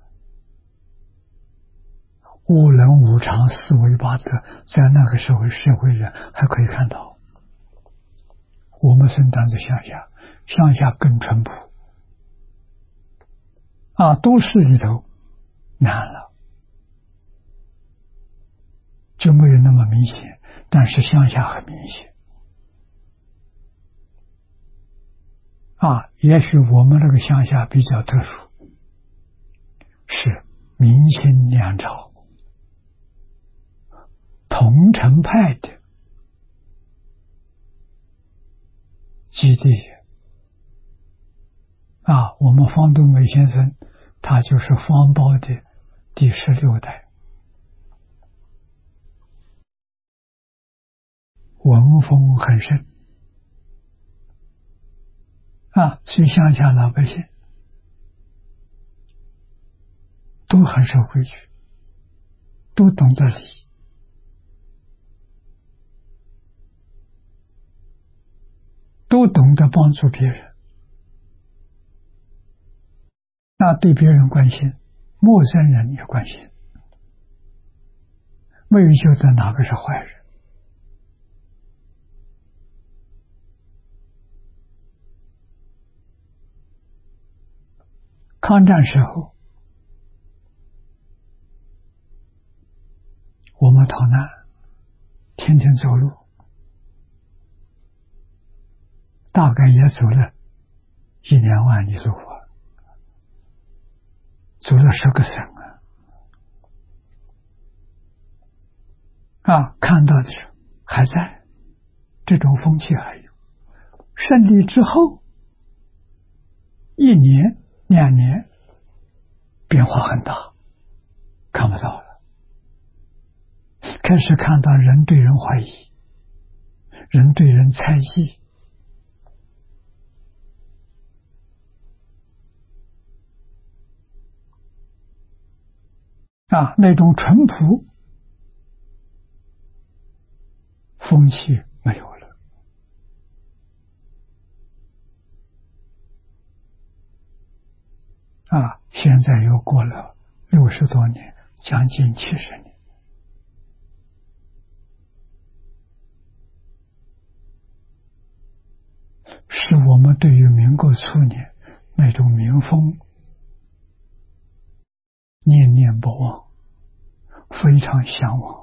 无能无常，四维八德，在那个时候社会人还可以看到。我们生长在乡下，乡下更淳朴，都市里头难了，就没有那么明显，但是乡下很明显。也许我们那个乡下比较特殊，是明清两朝同城派的基地我们方东美先生他就是方苞的第16代，文风很盛所以乡下老百姓都很守规矩，都懂得礼，都懂得帮助别人，对别人关心，陌生人也关心，没有觉得哪个是坏人。抗战时候，我们逃难，天天走路，大概也走了1年万里路走了10个省看到的时候还在，这种风气还有。胜利之后1年2年变化很大，看不到了，开始看到人对人怀疑，人对人猜疑那种淳朴风气没有了现在又过了60多年，将近70年，是我们对于民国初年那种民风念念不忘，非常向往。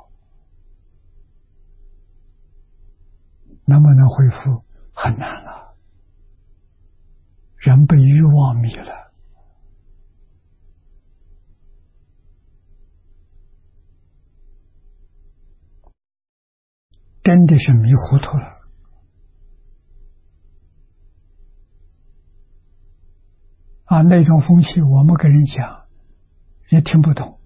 能不能恢复很难了，人被欲望迷了，真的是迷糊涂了那种风气我们跟人讲也听不懂，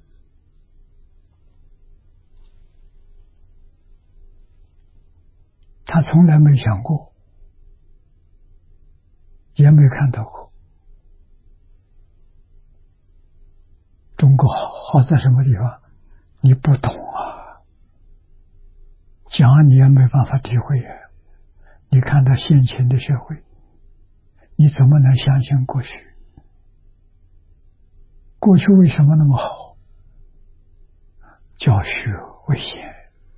他从来没想过，也没看到过。中国好在什么地方？你不懂讲你也没办法体会你看到现前的社会，你怎么能相信过去？过去为什么那么好？教学为先。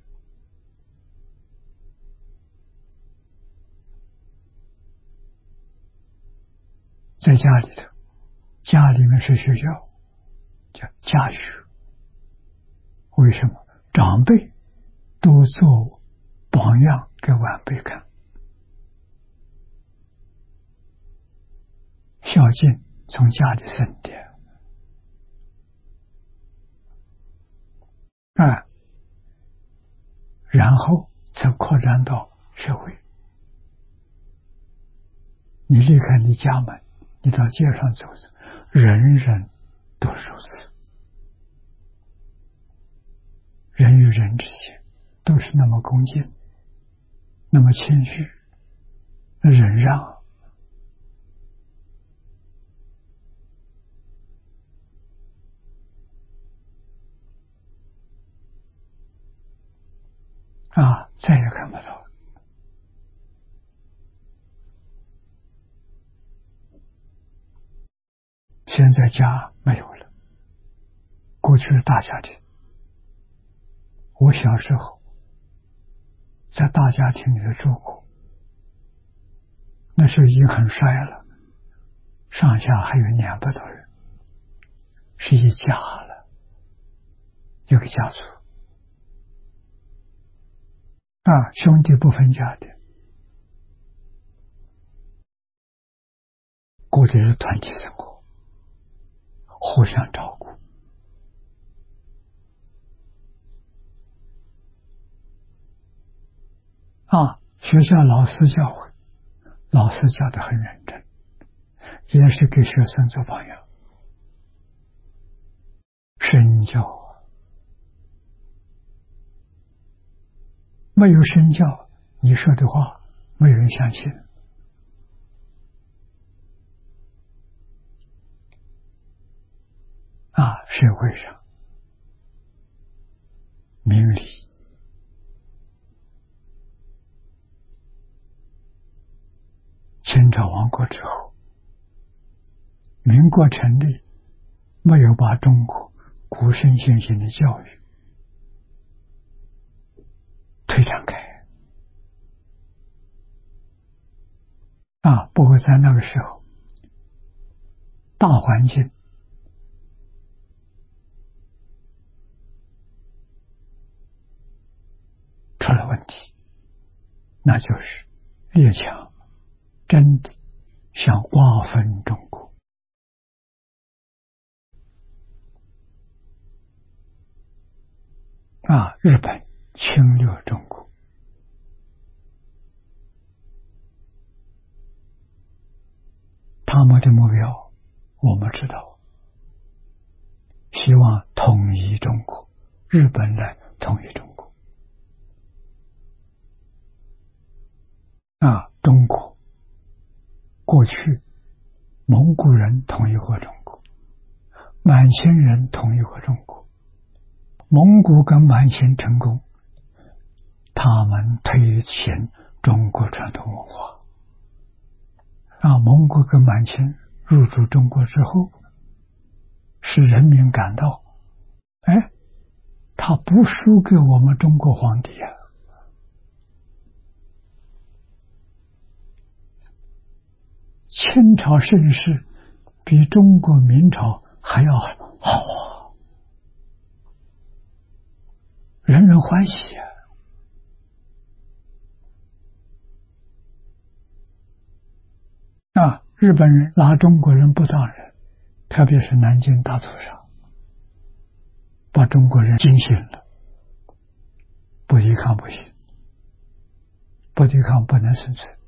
在家里头，家里面是学校，叫家学。为什么？长辈都做榜样给晚辈看，孝敬从家里生的然后才扩展到社会。你离开你家门，你到街上走走，人人都如此，人与人之间都是那么恭敬，那么谦虚，忍让再也看不到了。现在家没有了，过去是大家庭。我小时候在大家庭里头住过，那时候已经很衰了，上下还有200多人，是一家了，一个家族兄弟不分家的，过的是团体生活，互相照顾学校老师教诲， 老师教得很认真，也是给学生做榜样。身教没有身教，你说的话没人相信。社会上明理清朝亡国之后，民国成立，没有把中国古圣先贤的教育推展开。不过在那个时候，大环境出了问题，那就是列强真的想瓜分中国。日本侵略中国，他们的目标我们知道，希望统一中国，日本来统一中国。中国过去蒙古人统一过中国，满清人统一过中国，蒙古跟满清成功，他们推行中国传统文化。蒙古跟满清入主中国之后，使人民感到，他不输给我们中国皇帝啊！清朝盛世比中国明朝还要好人人欢喜日本人拿中国人不当人，特别是南京大屠杀，把中国人惊醒了，不抵抗不行，不抵抗不能生存。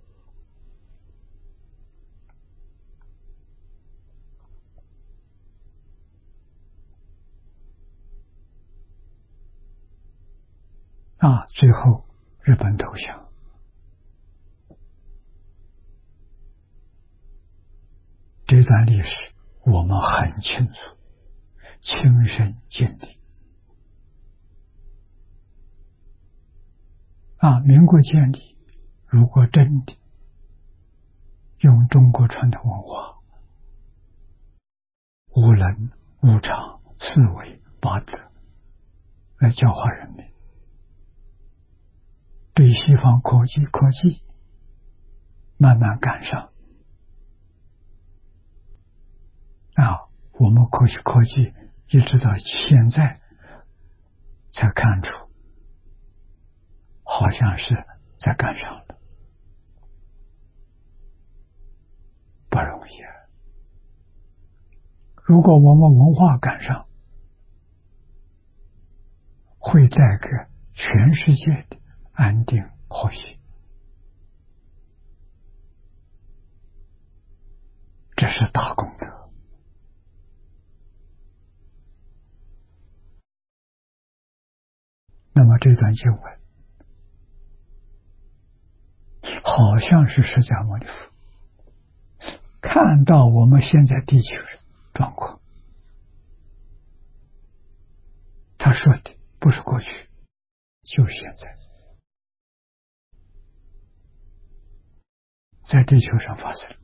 最后日本投降。这段历史我们很清楚，亲身经历。民国建立，如果真的用中国传统文化，无能、无常、四维、八德来教化人民，对西方科技慢慢赶上。我们科技一直到现在才看出，好像是在赶上了，不容易如果我们文化赶上，会带给全世界的安定和谐。这是大功德。那么这段经文好像是释迦牟尼佛看到我们现在地球上状况，他说的不是过去，就是现在，在地球上发生。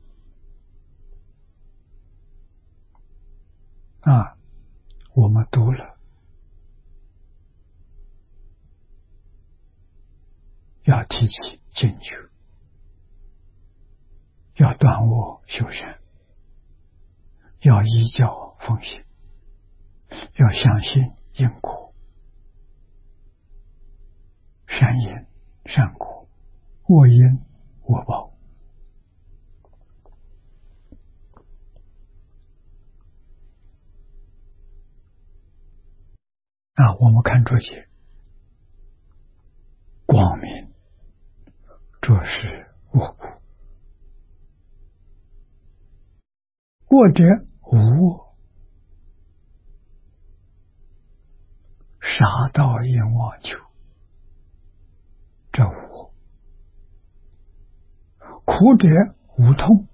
我们读了，要提起敬求，要断恶修善，要依教奉行，要相信因果，善因善果，恶因恶报。我们看这些光明，这是我故， 过者无我，杀盗淫妄求，这无我。苦者无痛，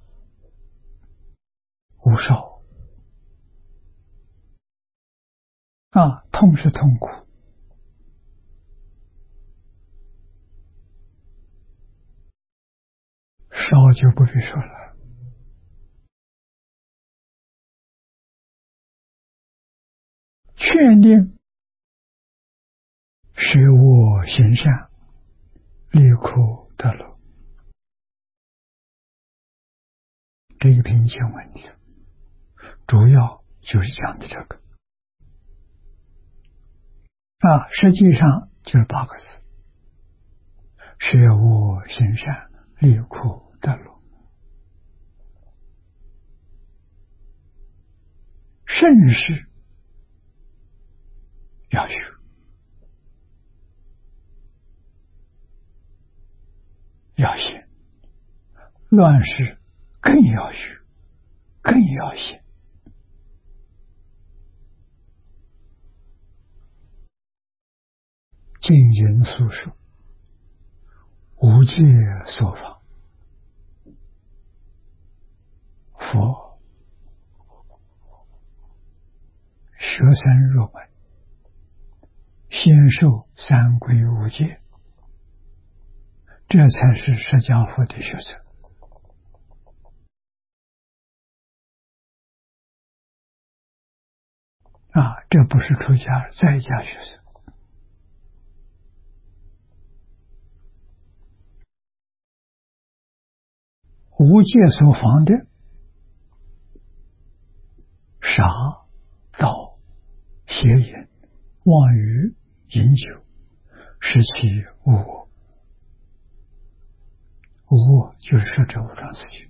无少。痛是痛苦，少就不必说了。劝令使我行善，离苦得乐。这一篇经文里主要就是讲的这个实际上就是8个字：使我行善，离苦得乐。圣事要学，要行；乱世更要学，更要行。经云素说，无界所访，佛学生入门，先受三归五戒，这才是释迦佛的学生。这不是出家，在家学生。无戒所防的杀盗邪淫妄语饮酒，是其无我。无我就是说这5桩事情：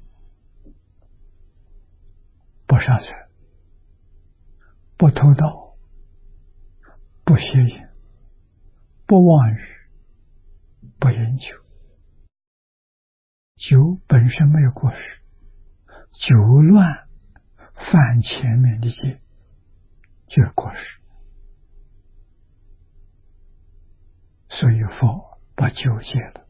不杀生，不偷盗，不邪淫，不妄语，不饮酒。酒本身没有过失，酒乱犯前面的戒就是过失，所以佛把酒戒了。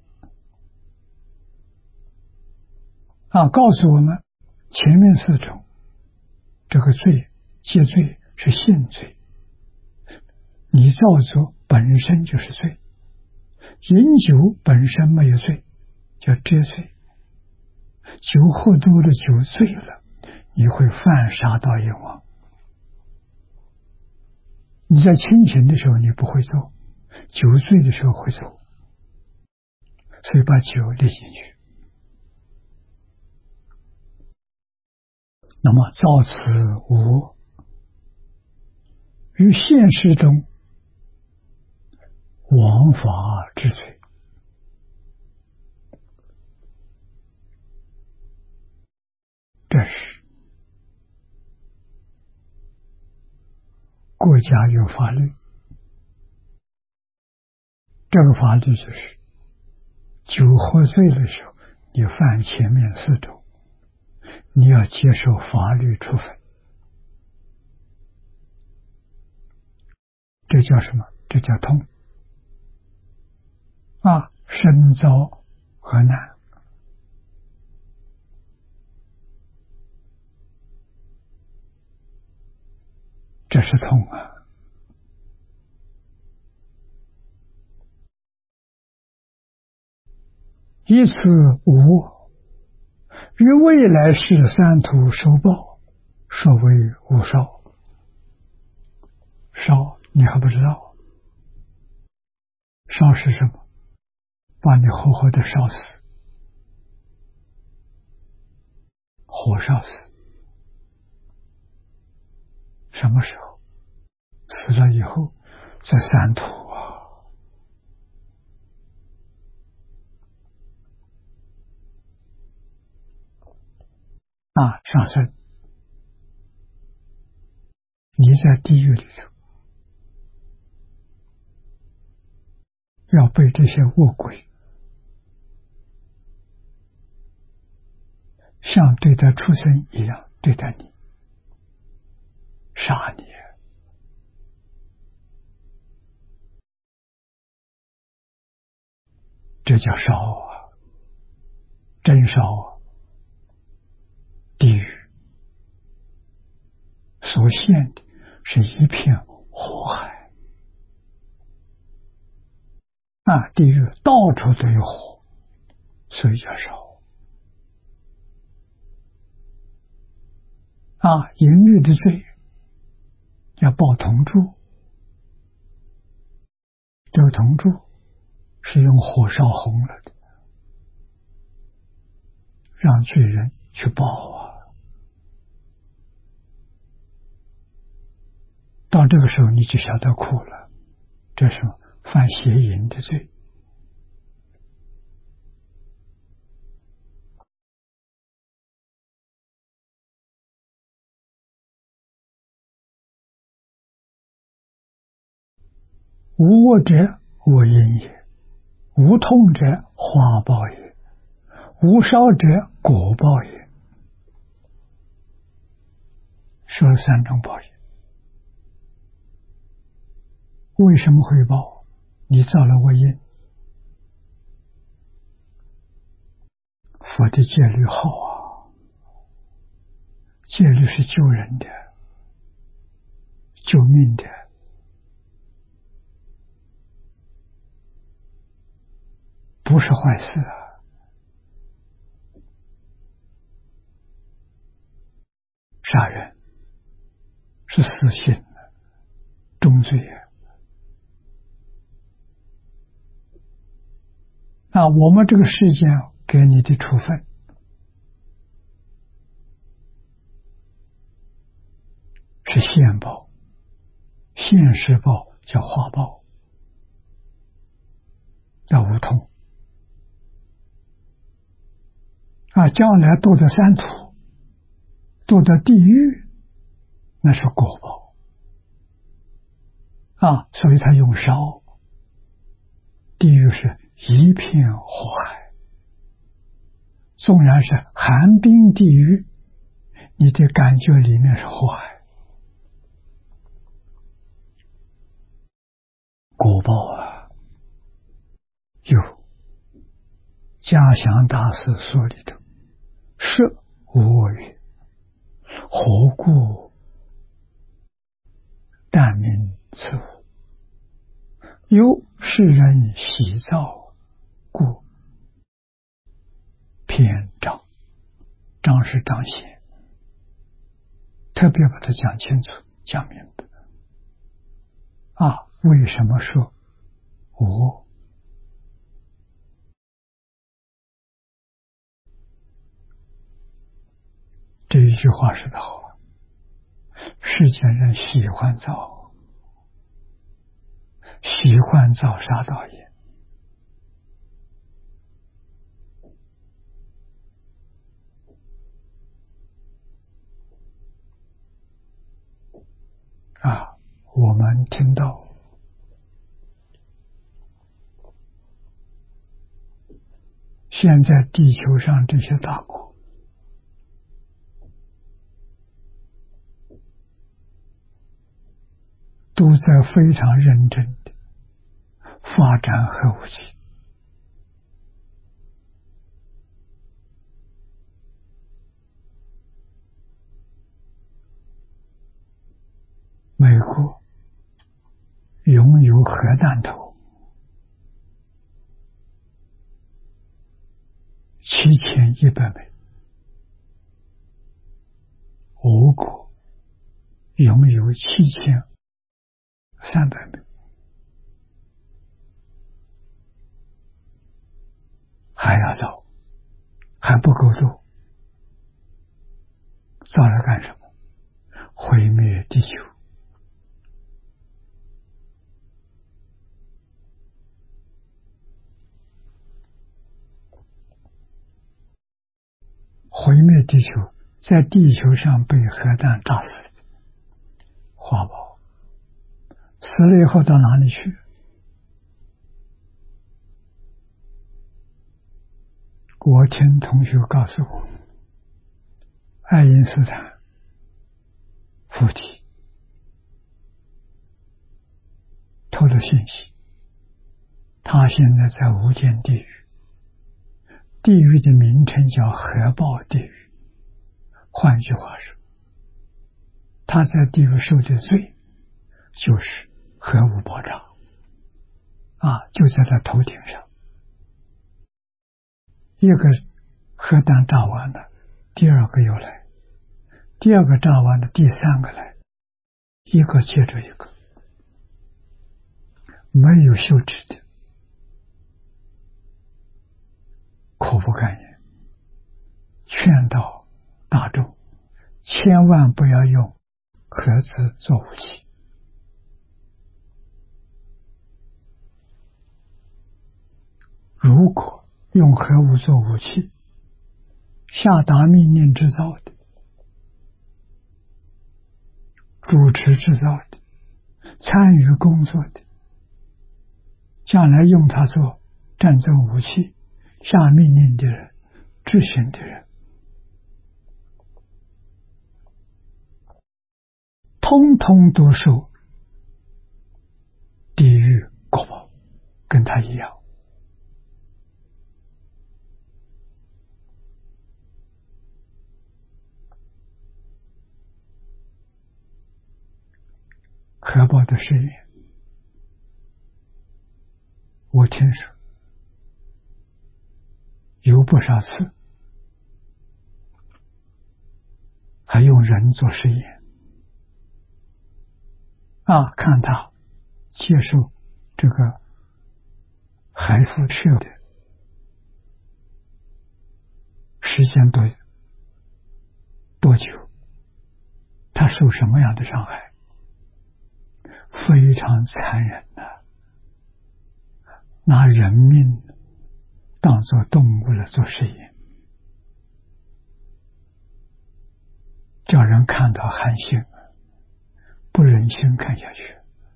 告诉我们前面4种这个罪，戒罪是性罪，你造作本身就是罪，饮酒本身没有罪，叫遮罪。酒喝多了，酒醉了，你会犯杀盗淫妄。你在清醒的时候你不会做，酒醉的时候会做，所以把酒列进去。那么造此无我，于现实中枉法之罪。这是国家有法律，这个法律就是酒喝醉的时候你犯前面4种，你要接受法律处分。这叫什么？这叫痛身遭何难。这是痛以此无我，于未来世三途受报，说为无烧。烧你还不知道，烧是什么？把你活活的烧死，火烧死。什么时候？死了以后，在三途上升。你在地狱里头，要被这些恶鬼像对待畜生一样对待你。 杀你，这叫烧啊，真烧啊！地狱所现的是一片火海啊，地狱到处都有火，所以叫烧啊。淫欲的罪要报铜柱，这个铜柱是用火烧红了的，让罪人去报啊。到这个时候你就晓得苦了，这是犯邪淫的罪。无我者，我因也；无痛者，花报也；无烧者，果报也。说了三种报应。为什么会报？你造了恶因。佛的戒律好啊，戒律是救人的，救命的。不是坏事啊！杀人是死刑，重罪啊！我们这个世间给你的处分是现报，现世报叫化报，叫无痛啊！将来堕到三途，堕到地狱，那是果报啊！所以他用烧，地狱是一片火海，纵然是寒冰地狱，你的感觉里面是火海。果报啊，有嘉祥大师说里头，摄无我语，何故但名此物？由世人习造，故偏彰。彰是彰显，特别把它讲清楚、讲明白啊！为什么说我？这一句话说得好，世间人喜欢造，喜欢造杀盗业啊！我们听到现在地球上这些大国都在非常认真的发展核武器，美国拥有核弹头7100枚，俄国拥有7300枚，还要造，还不够多，造来干什么？毁灭地球。毁灭地球，在地球上被核弹炸死的华宝，死了以后到哪里去？我听同学告诉我，爱因斯坦附体的信息。他现在在无间地狱，地狱的名称叫核爆地狱。换句话说，他在地狱受的罪就是核武爆炸就在他头顶上。一个核弹炸完了，第二个又来，第二个炸完了，第三个来，一个接着一个，没有休止的，苦不堪言。劝导大众千万不要用核子做武器。如果用核武做武器，下达命令制造的，主持制造的，参与工作的，将来用它做战争武器，下命令的人，执行的人，通通都受地狱果报，跟他一样。核爆的试验，我听说有不少次还用人做实验看他接受这个核辐射的时间多久，他受什么样的伤害，非常残忍拿人命当作动物来做实验，叫人看到寒心，不忍心看下去。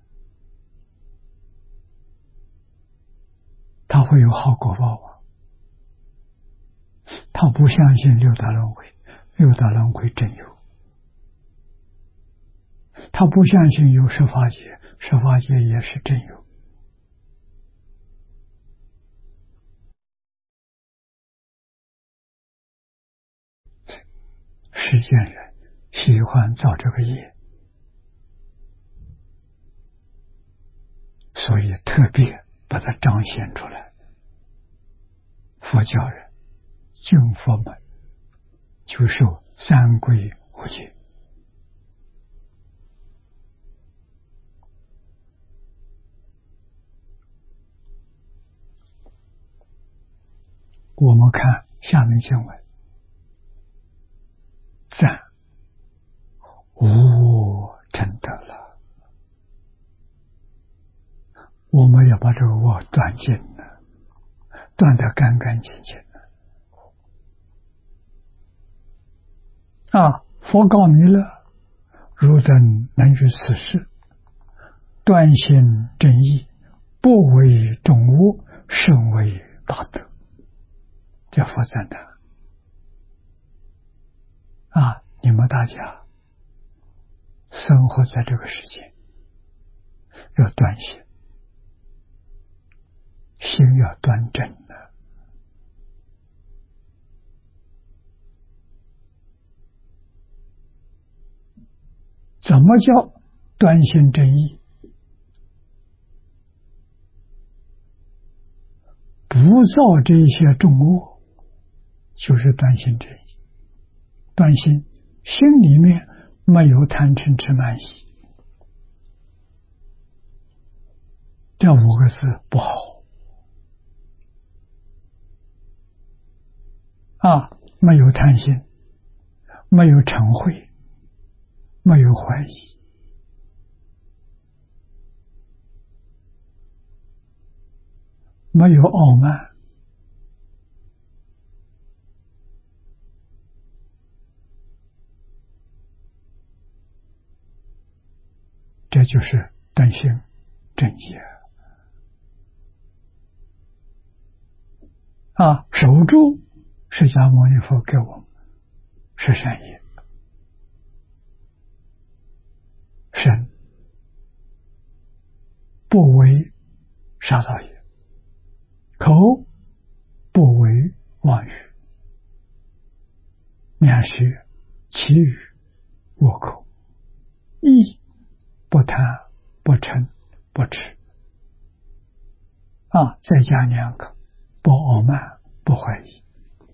他会有好果报吗？他不相信六道轮回，六道轮回真有。他不相信有十法界，十法界也是真有。世间人喜欢造这个业，所以特别把它彰显出来。佛教人敬佛门就受三皈五戒，我们看下面经文，赞无我真得了，我们要把这个我断尽了，断得干干净净佛告弥勒，汝等能于此事断心正义，不为众恶，甚为大德。叫佛赞叹你们大家生活在这个世界，要断心，心要端正的。怎么叫端心正义？不造这些众恶，就是端心正义。端心，心里面没有贪嗔痴慢疑，这五个字不好没有贪心，没有嗔恚，没有怀疑，没有傲慢，这就是端心正义守住释迦牟尼佛给我们是善业，身不为杀盗业，口不为妄语，两舌其余我口，意不贪不嗔不痴。再加两个，不傲慢不怀疑，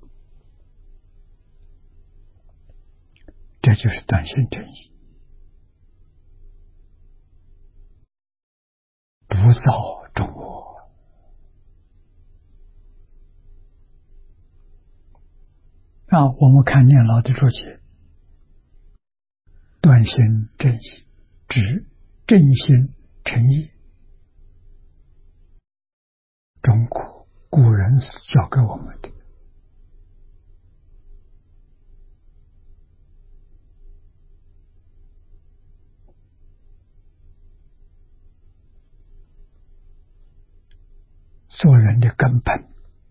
这就是断心正义，不造众我。我们看念老的注解，断心正义指正心诚意，中国古人教给我们的。做人的根本，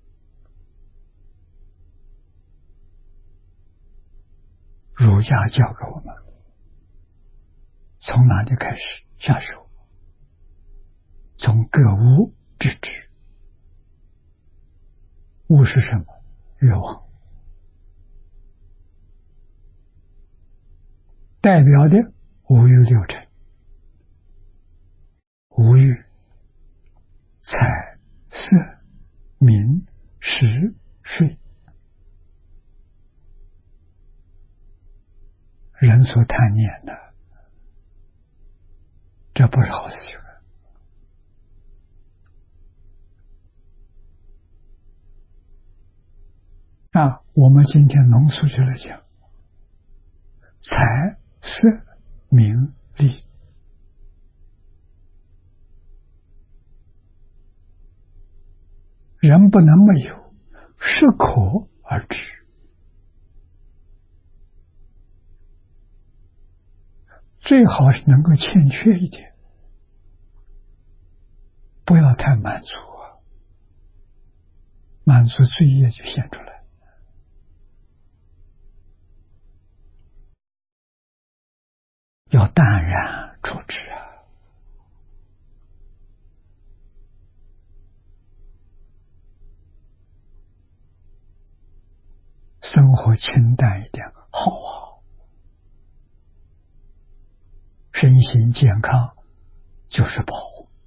儒家教给我们，从哪里开始下手？从格物致知。物是什么？欲望，代表的五欲六尘。五欲，财、色、名、食、睡，人所贪念的，这不是好事情。我们今天浓缩起来讲，财、色、名、利，人不能没有，适可而止。最好是能够欠缺一点，不要太满足满足罪业就现出来。要淡然处之生活清淡一点好身心健康就是宝。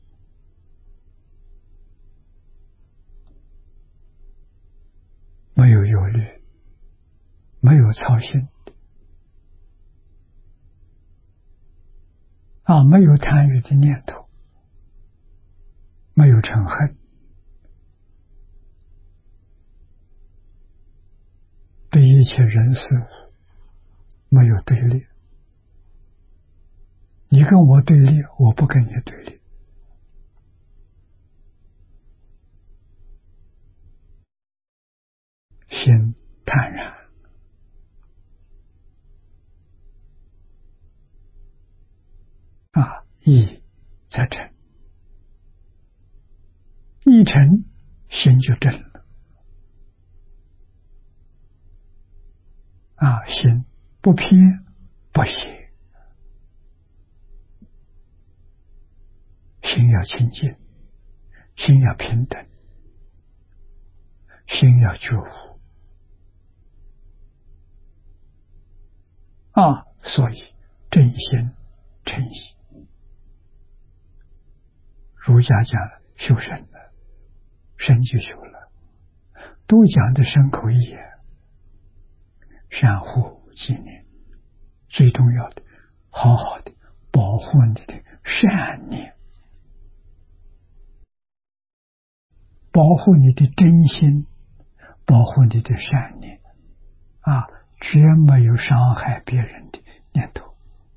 没有忧虑，没有操心没有贪欲的念头，没有嗔恨，对一切人事没有对立。你跟我对立，我不跟你对立。心坦然，意则诚，意诚心就正了。心不偏不邪，心要清净，心要平等，心要觉悟所以正心诚意，儒家讲修身了，身就修了，都讲的身口意善护纪念，最重要的好好的保护你的善念，保护你的真心，保护你的善念绝没有伤害别人的念头，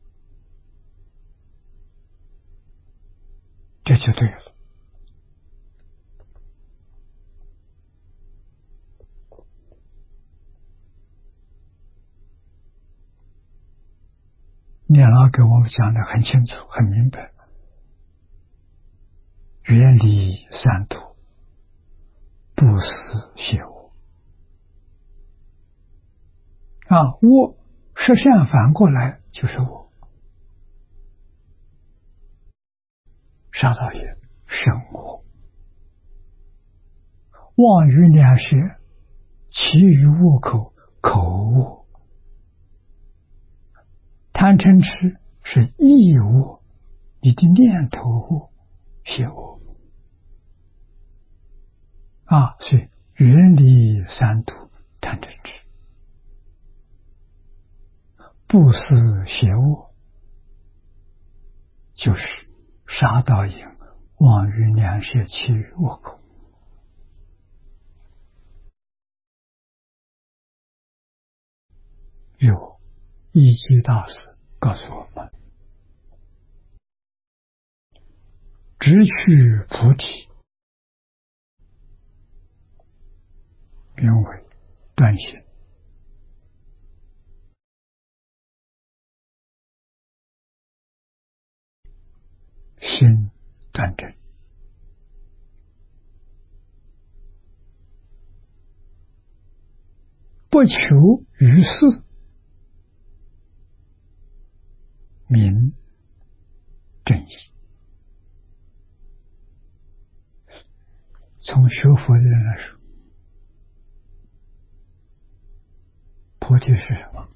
这就对了。念老给我们讲的很清楚很明白，远离三毒，不思邪恶恶实相反过来就是恶， 杀盗业生我，妄语两舌，其余恶口，口恶。贪嗔痴是意恶，你的念头恶，邪恶所以远离三毒贪嗔痴，不思邪恶，就是杀盗淫妄语两舌其余恶口。有一机大师告诉我们，直趋菩提，名为断心。心断真，不求于事，名正义。从学佛的人来说，菩提是什么？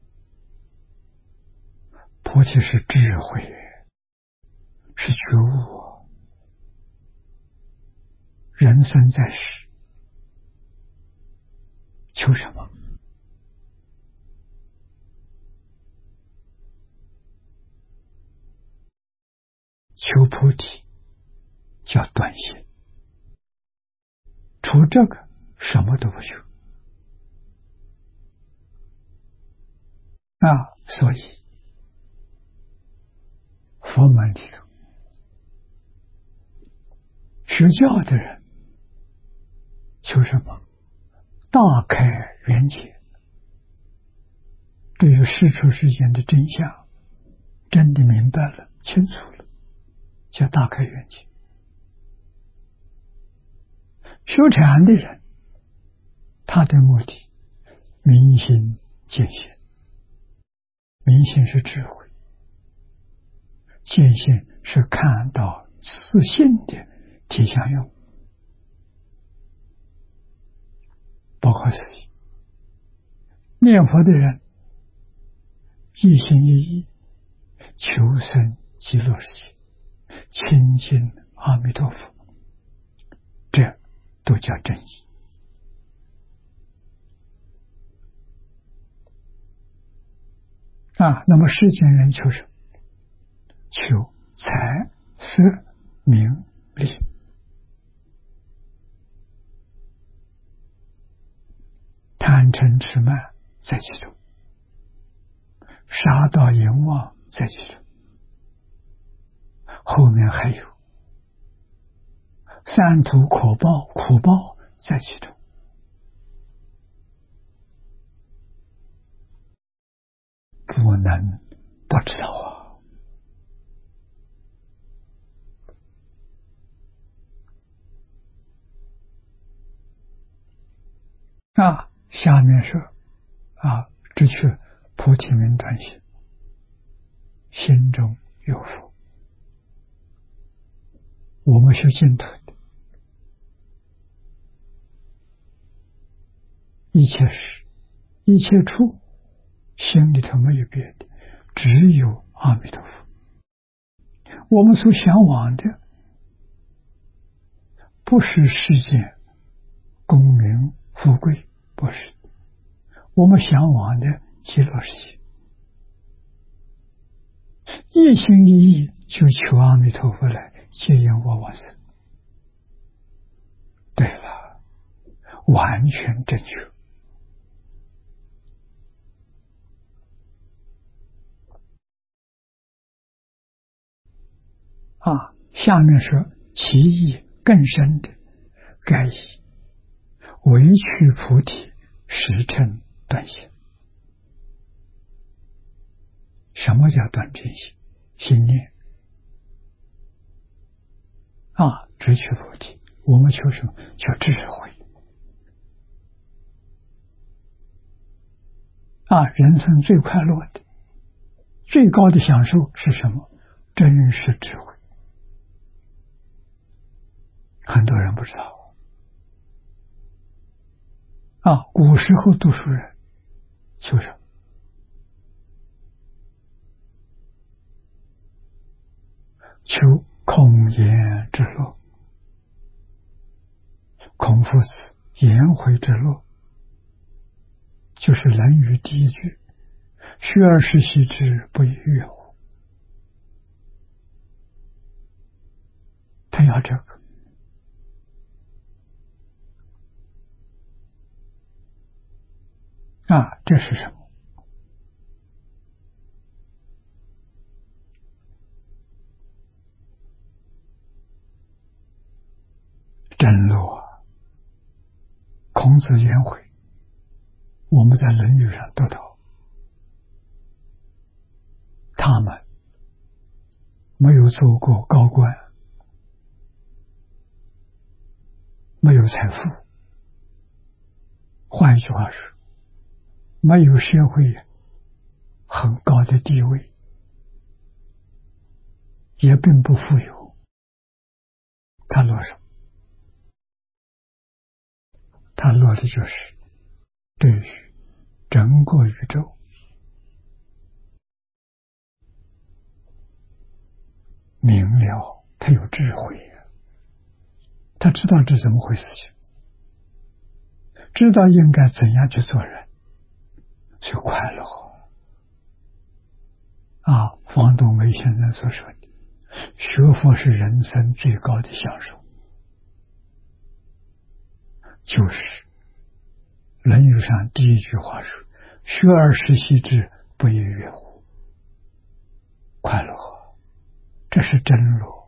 菩提是智慧，是觉悟。人生在世，求什么？求菩提，叫断心。除这个，什么都不求。所以佛门里头学教的人求什么？大开圆解，对于世出世间的真相真的明白了，清楚了，叫大开圆解。修禅的人，他的目的明心见性，明心是智慧，见性是看到自性的体相用，不可思议。念佛的人一心一意求生极乐世界，亲近阿弥陀佛，这都叫正义。那么世间人求什么？求财色名利，贪嗔痴慢在其中，杀盗淫妄在其中，后面还有三途苦报在其中。不能不知道下面说只求菩提明断心，心中有佛。我们修净土的，一切事一切处心里头没有别的，只有阿弥陀佛。我们所向往的不是世间功名富贵，不是，我们向往的极乐世界，一心一意就求阿弥陀佛来接引我往生。对了，完全正确。下面说其意更深的该以唯趣菩提实称断心。什么叫断真心？心念直取菩提。我们求什么？求智慧人生最快乐的最高的享受是什么？真实智慧。 很多人不知道古时候读书人求什么？求空言之乐。孔夫子颜回之乐，就是《论语》第一句：“学而时习之，不亦说乎？”他要这个这是什么？真乐。孔子颜回，我们在《论语》上读到，他们没有做过高官，没有财富，换一句话说，没有社会很高的地位，也并不富有，他乐什么？他乐的就是对于整个宇宙明了，他有智慧，他知道这怎么回事情，知道应该怎样去做人，就快乐房东梅先生所说的，学佛是人生最高的享受，就是《论语》上第一句话说：“学而时习之，不亦说乎？”快乐，这是真乐，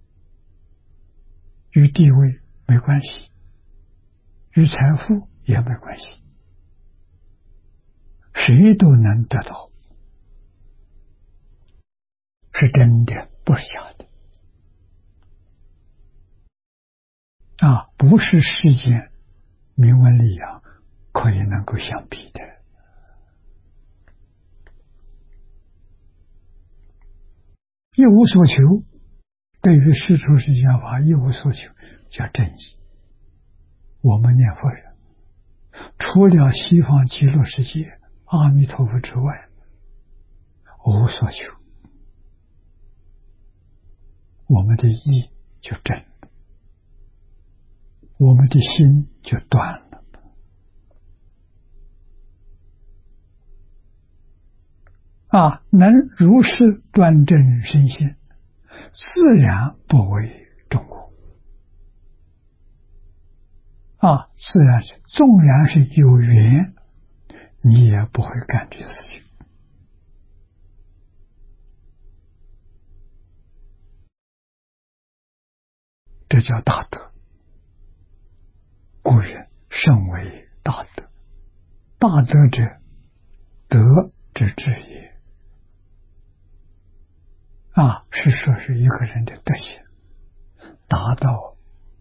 与地位没关系，与财富也没关系，谁都能得到，是真的，不是假的不是世间名闻利养可以能够相比的。一无所求，对于世出世间法一无所求，叫正义。我们念佛人，除了西方极乐世界阿弥陀佛之外，无所求，我们的意就正，我们的心就断了。能如是端正身心，自然不为众苦。自然是，纵然是有缘，你也不会干这事情。这叫大德。故人甚为大德，大德者，德之至也。是说是一个人的德行达到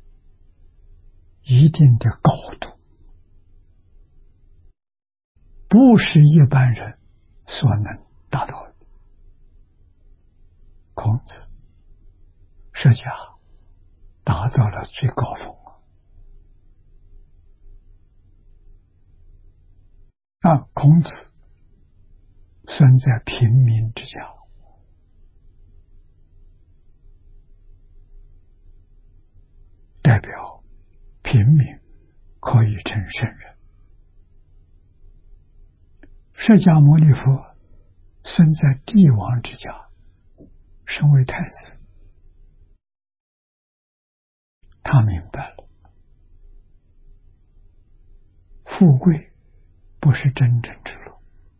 一定的高度，不是一般人所能达到的。孔子、释迦达到了最高峰孔子生在平民之家，代表平民可以成圣人。释迦牟尼佛生在帝王之家，身为太子，他明白了，富贵不是真正之路，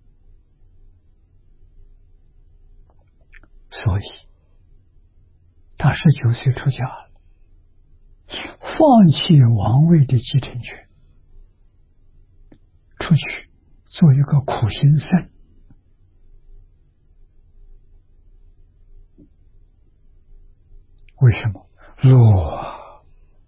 所以他19岁出家了，放弃王位的继承权，出去做一个苦行僧。为什么？乐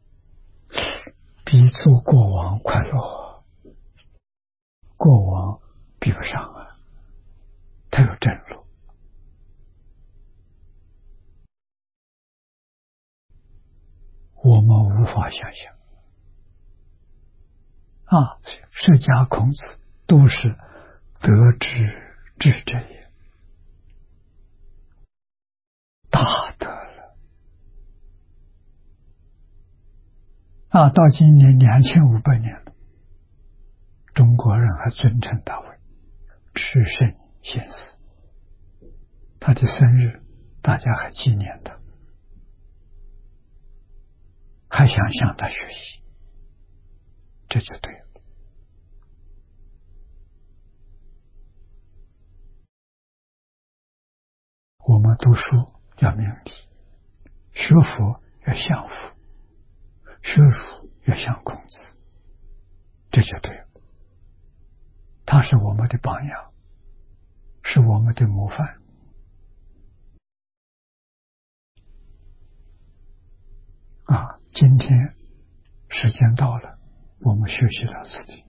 比做国王快乐，国王比不上他有正路。 我们无法想象。释迦孔子都是得之智者也，大德了。到今年2500年了，中国人还尊称他为至圣先师。他的生日大家还纪念他，还想向他学习，这就对了。我们读书要明理，学佛要像佛，学儒要像孔子，这就对了。他是我们的榜样，是我们的模范。今天时间到了，我们学习到此地。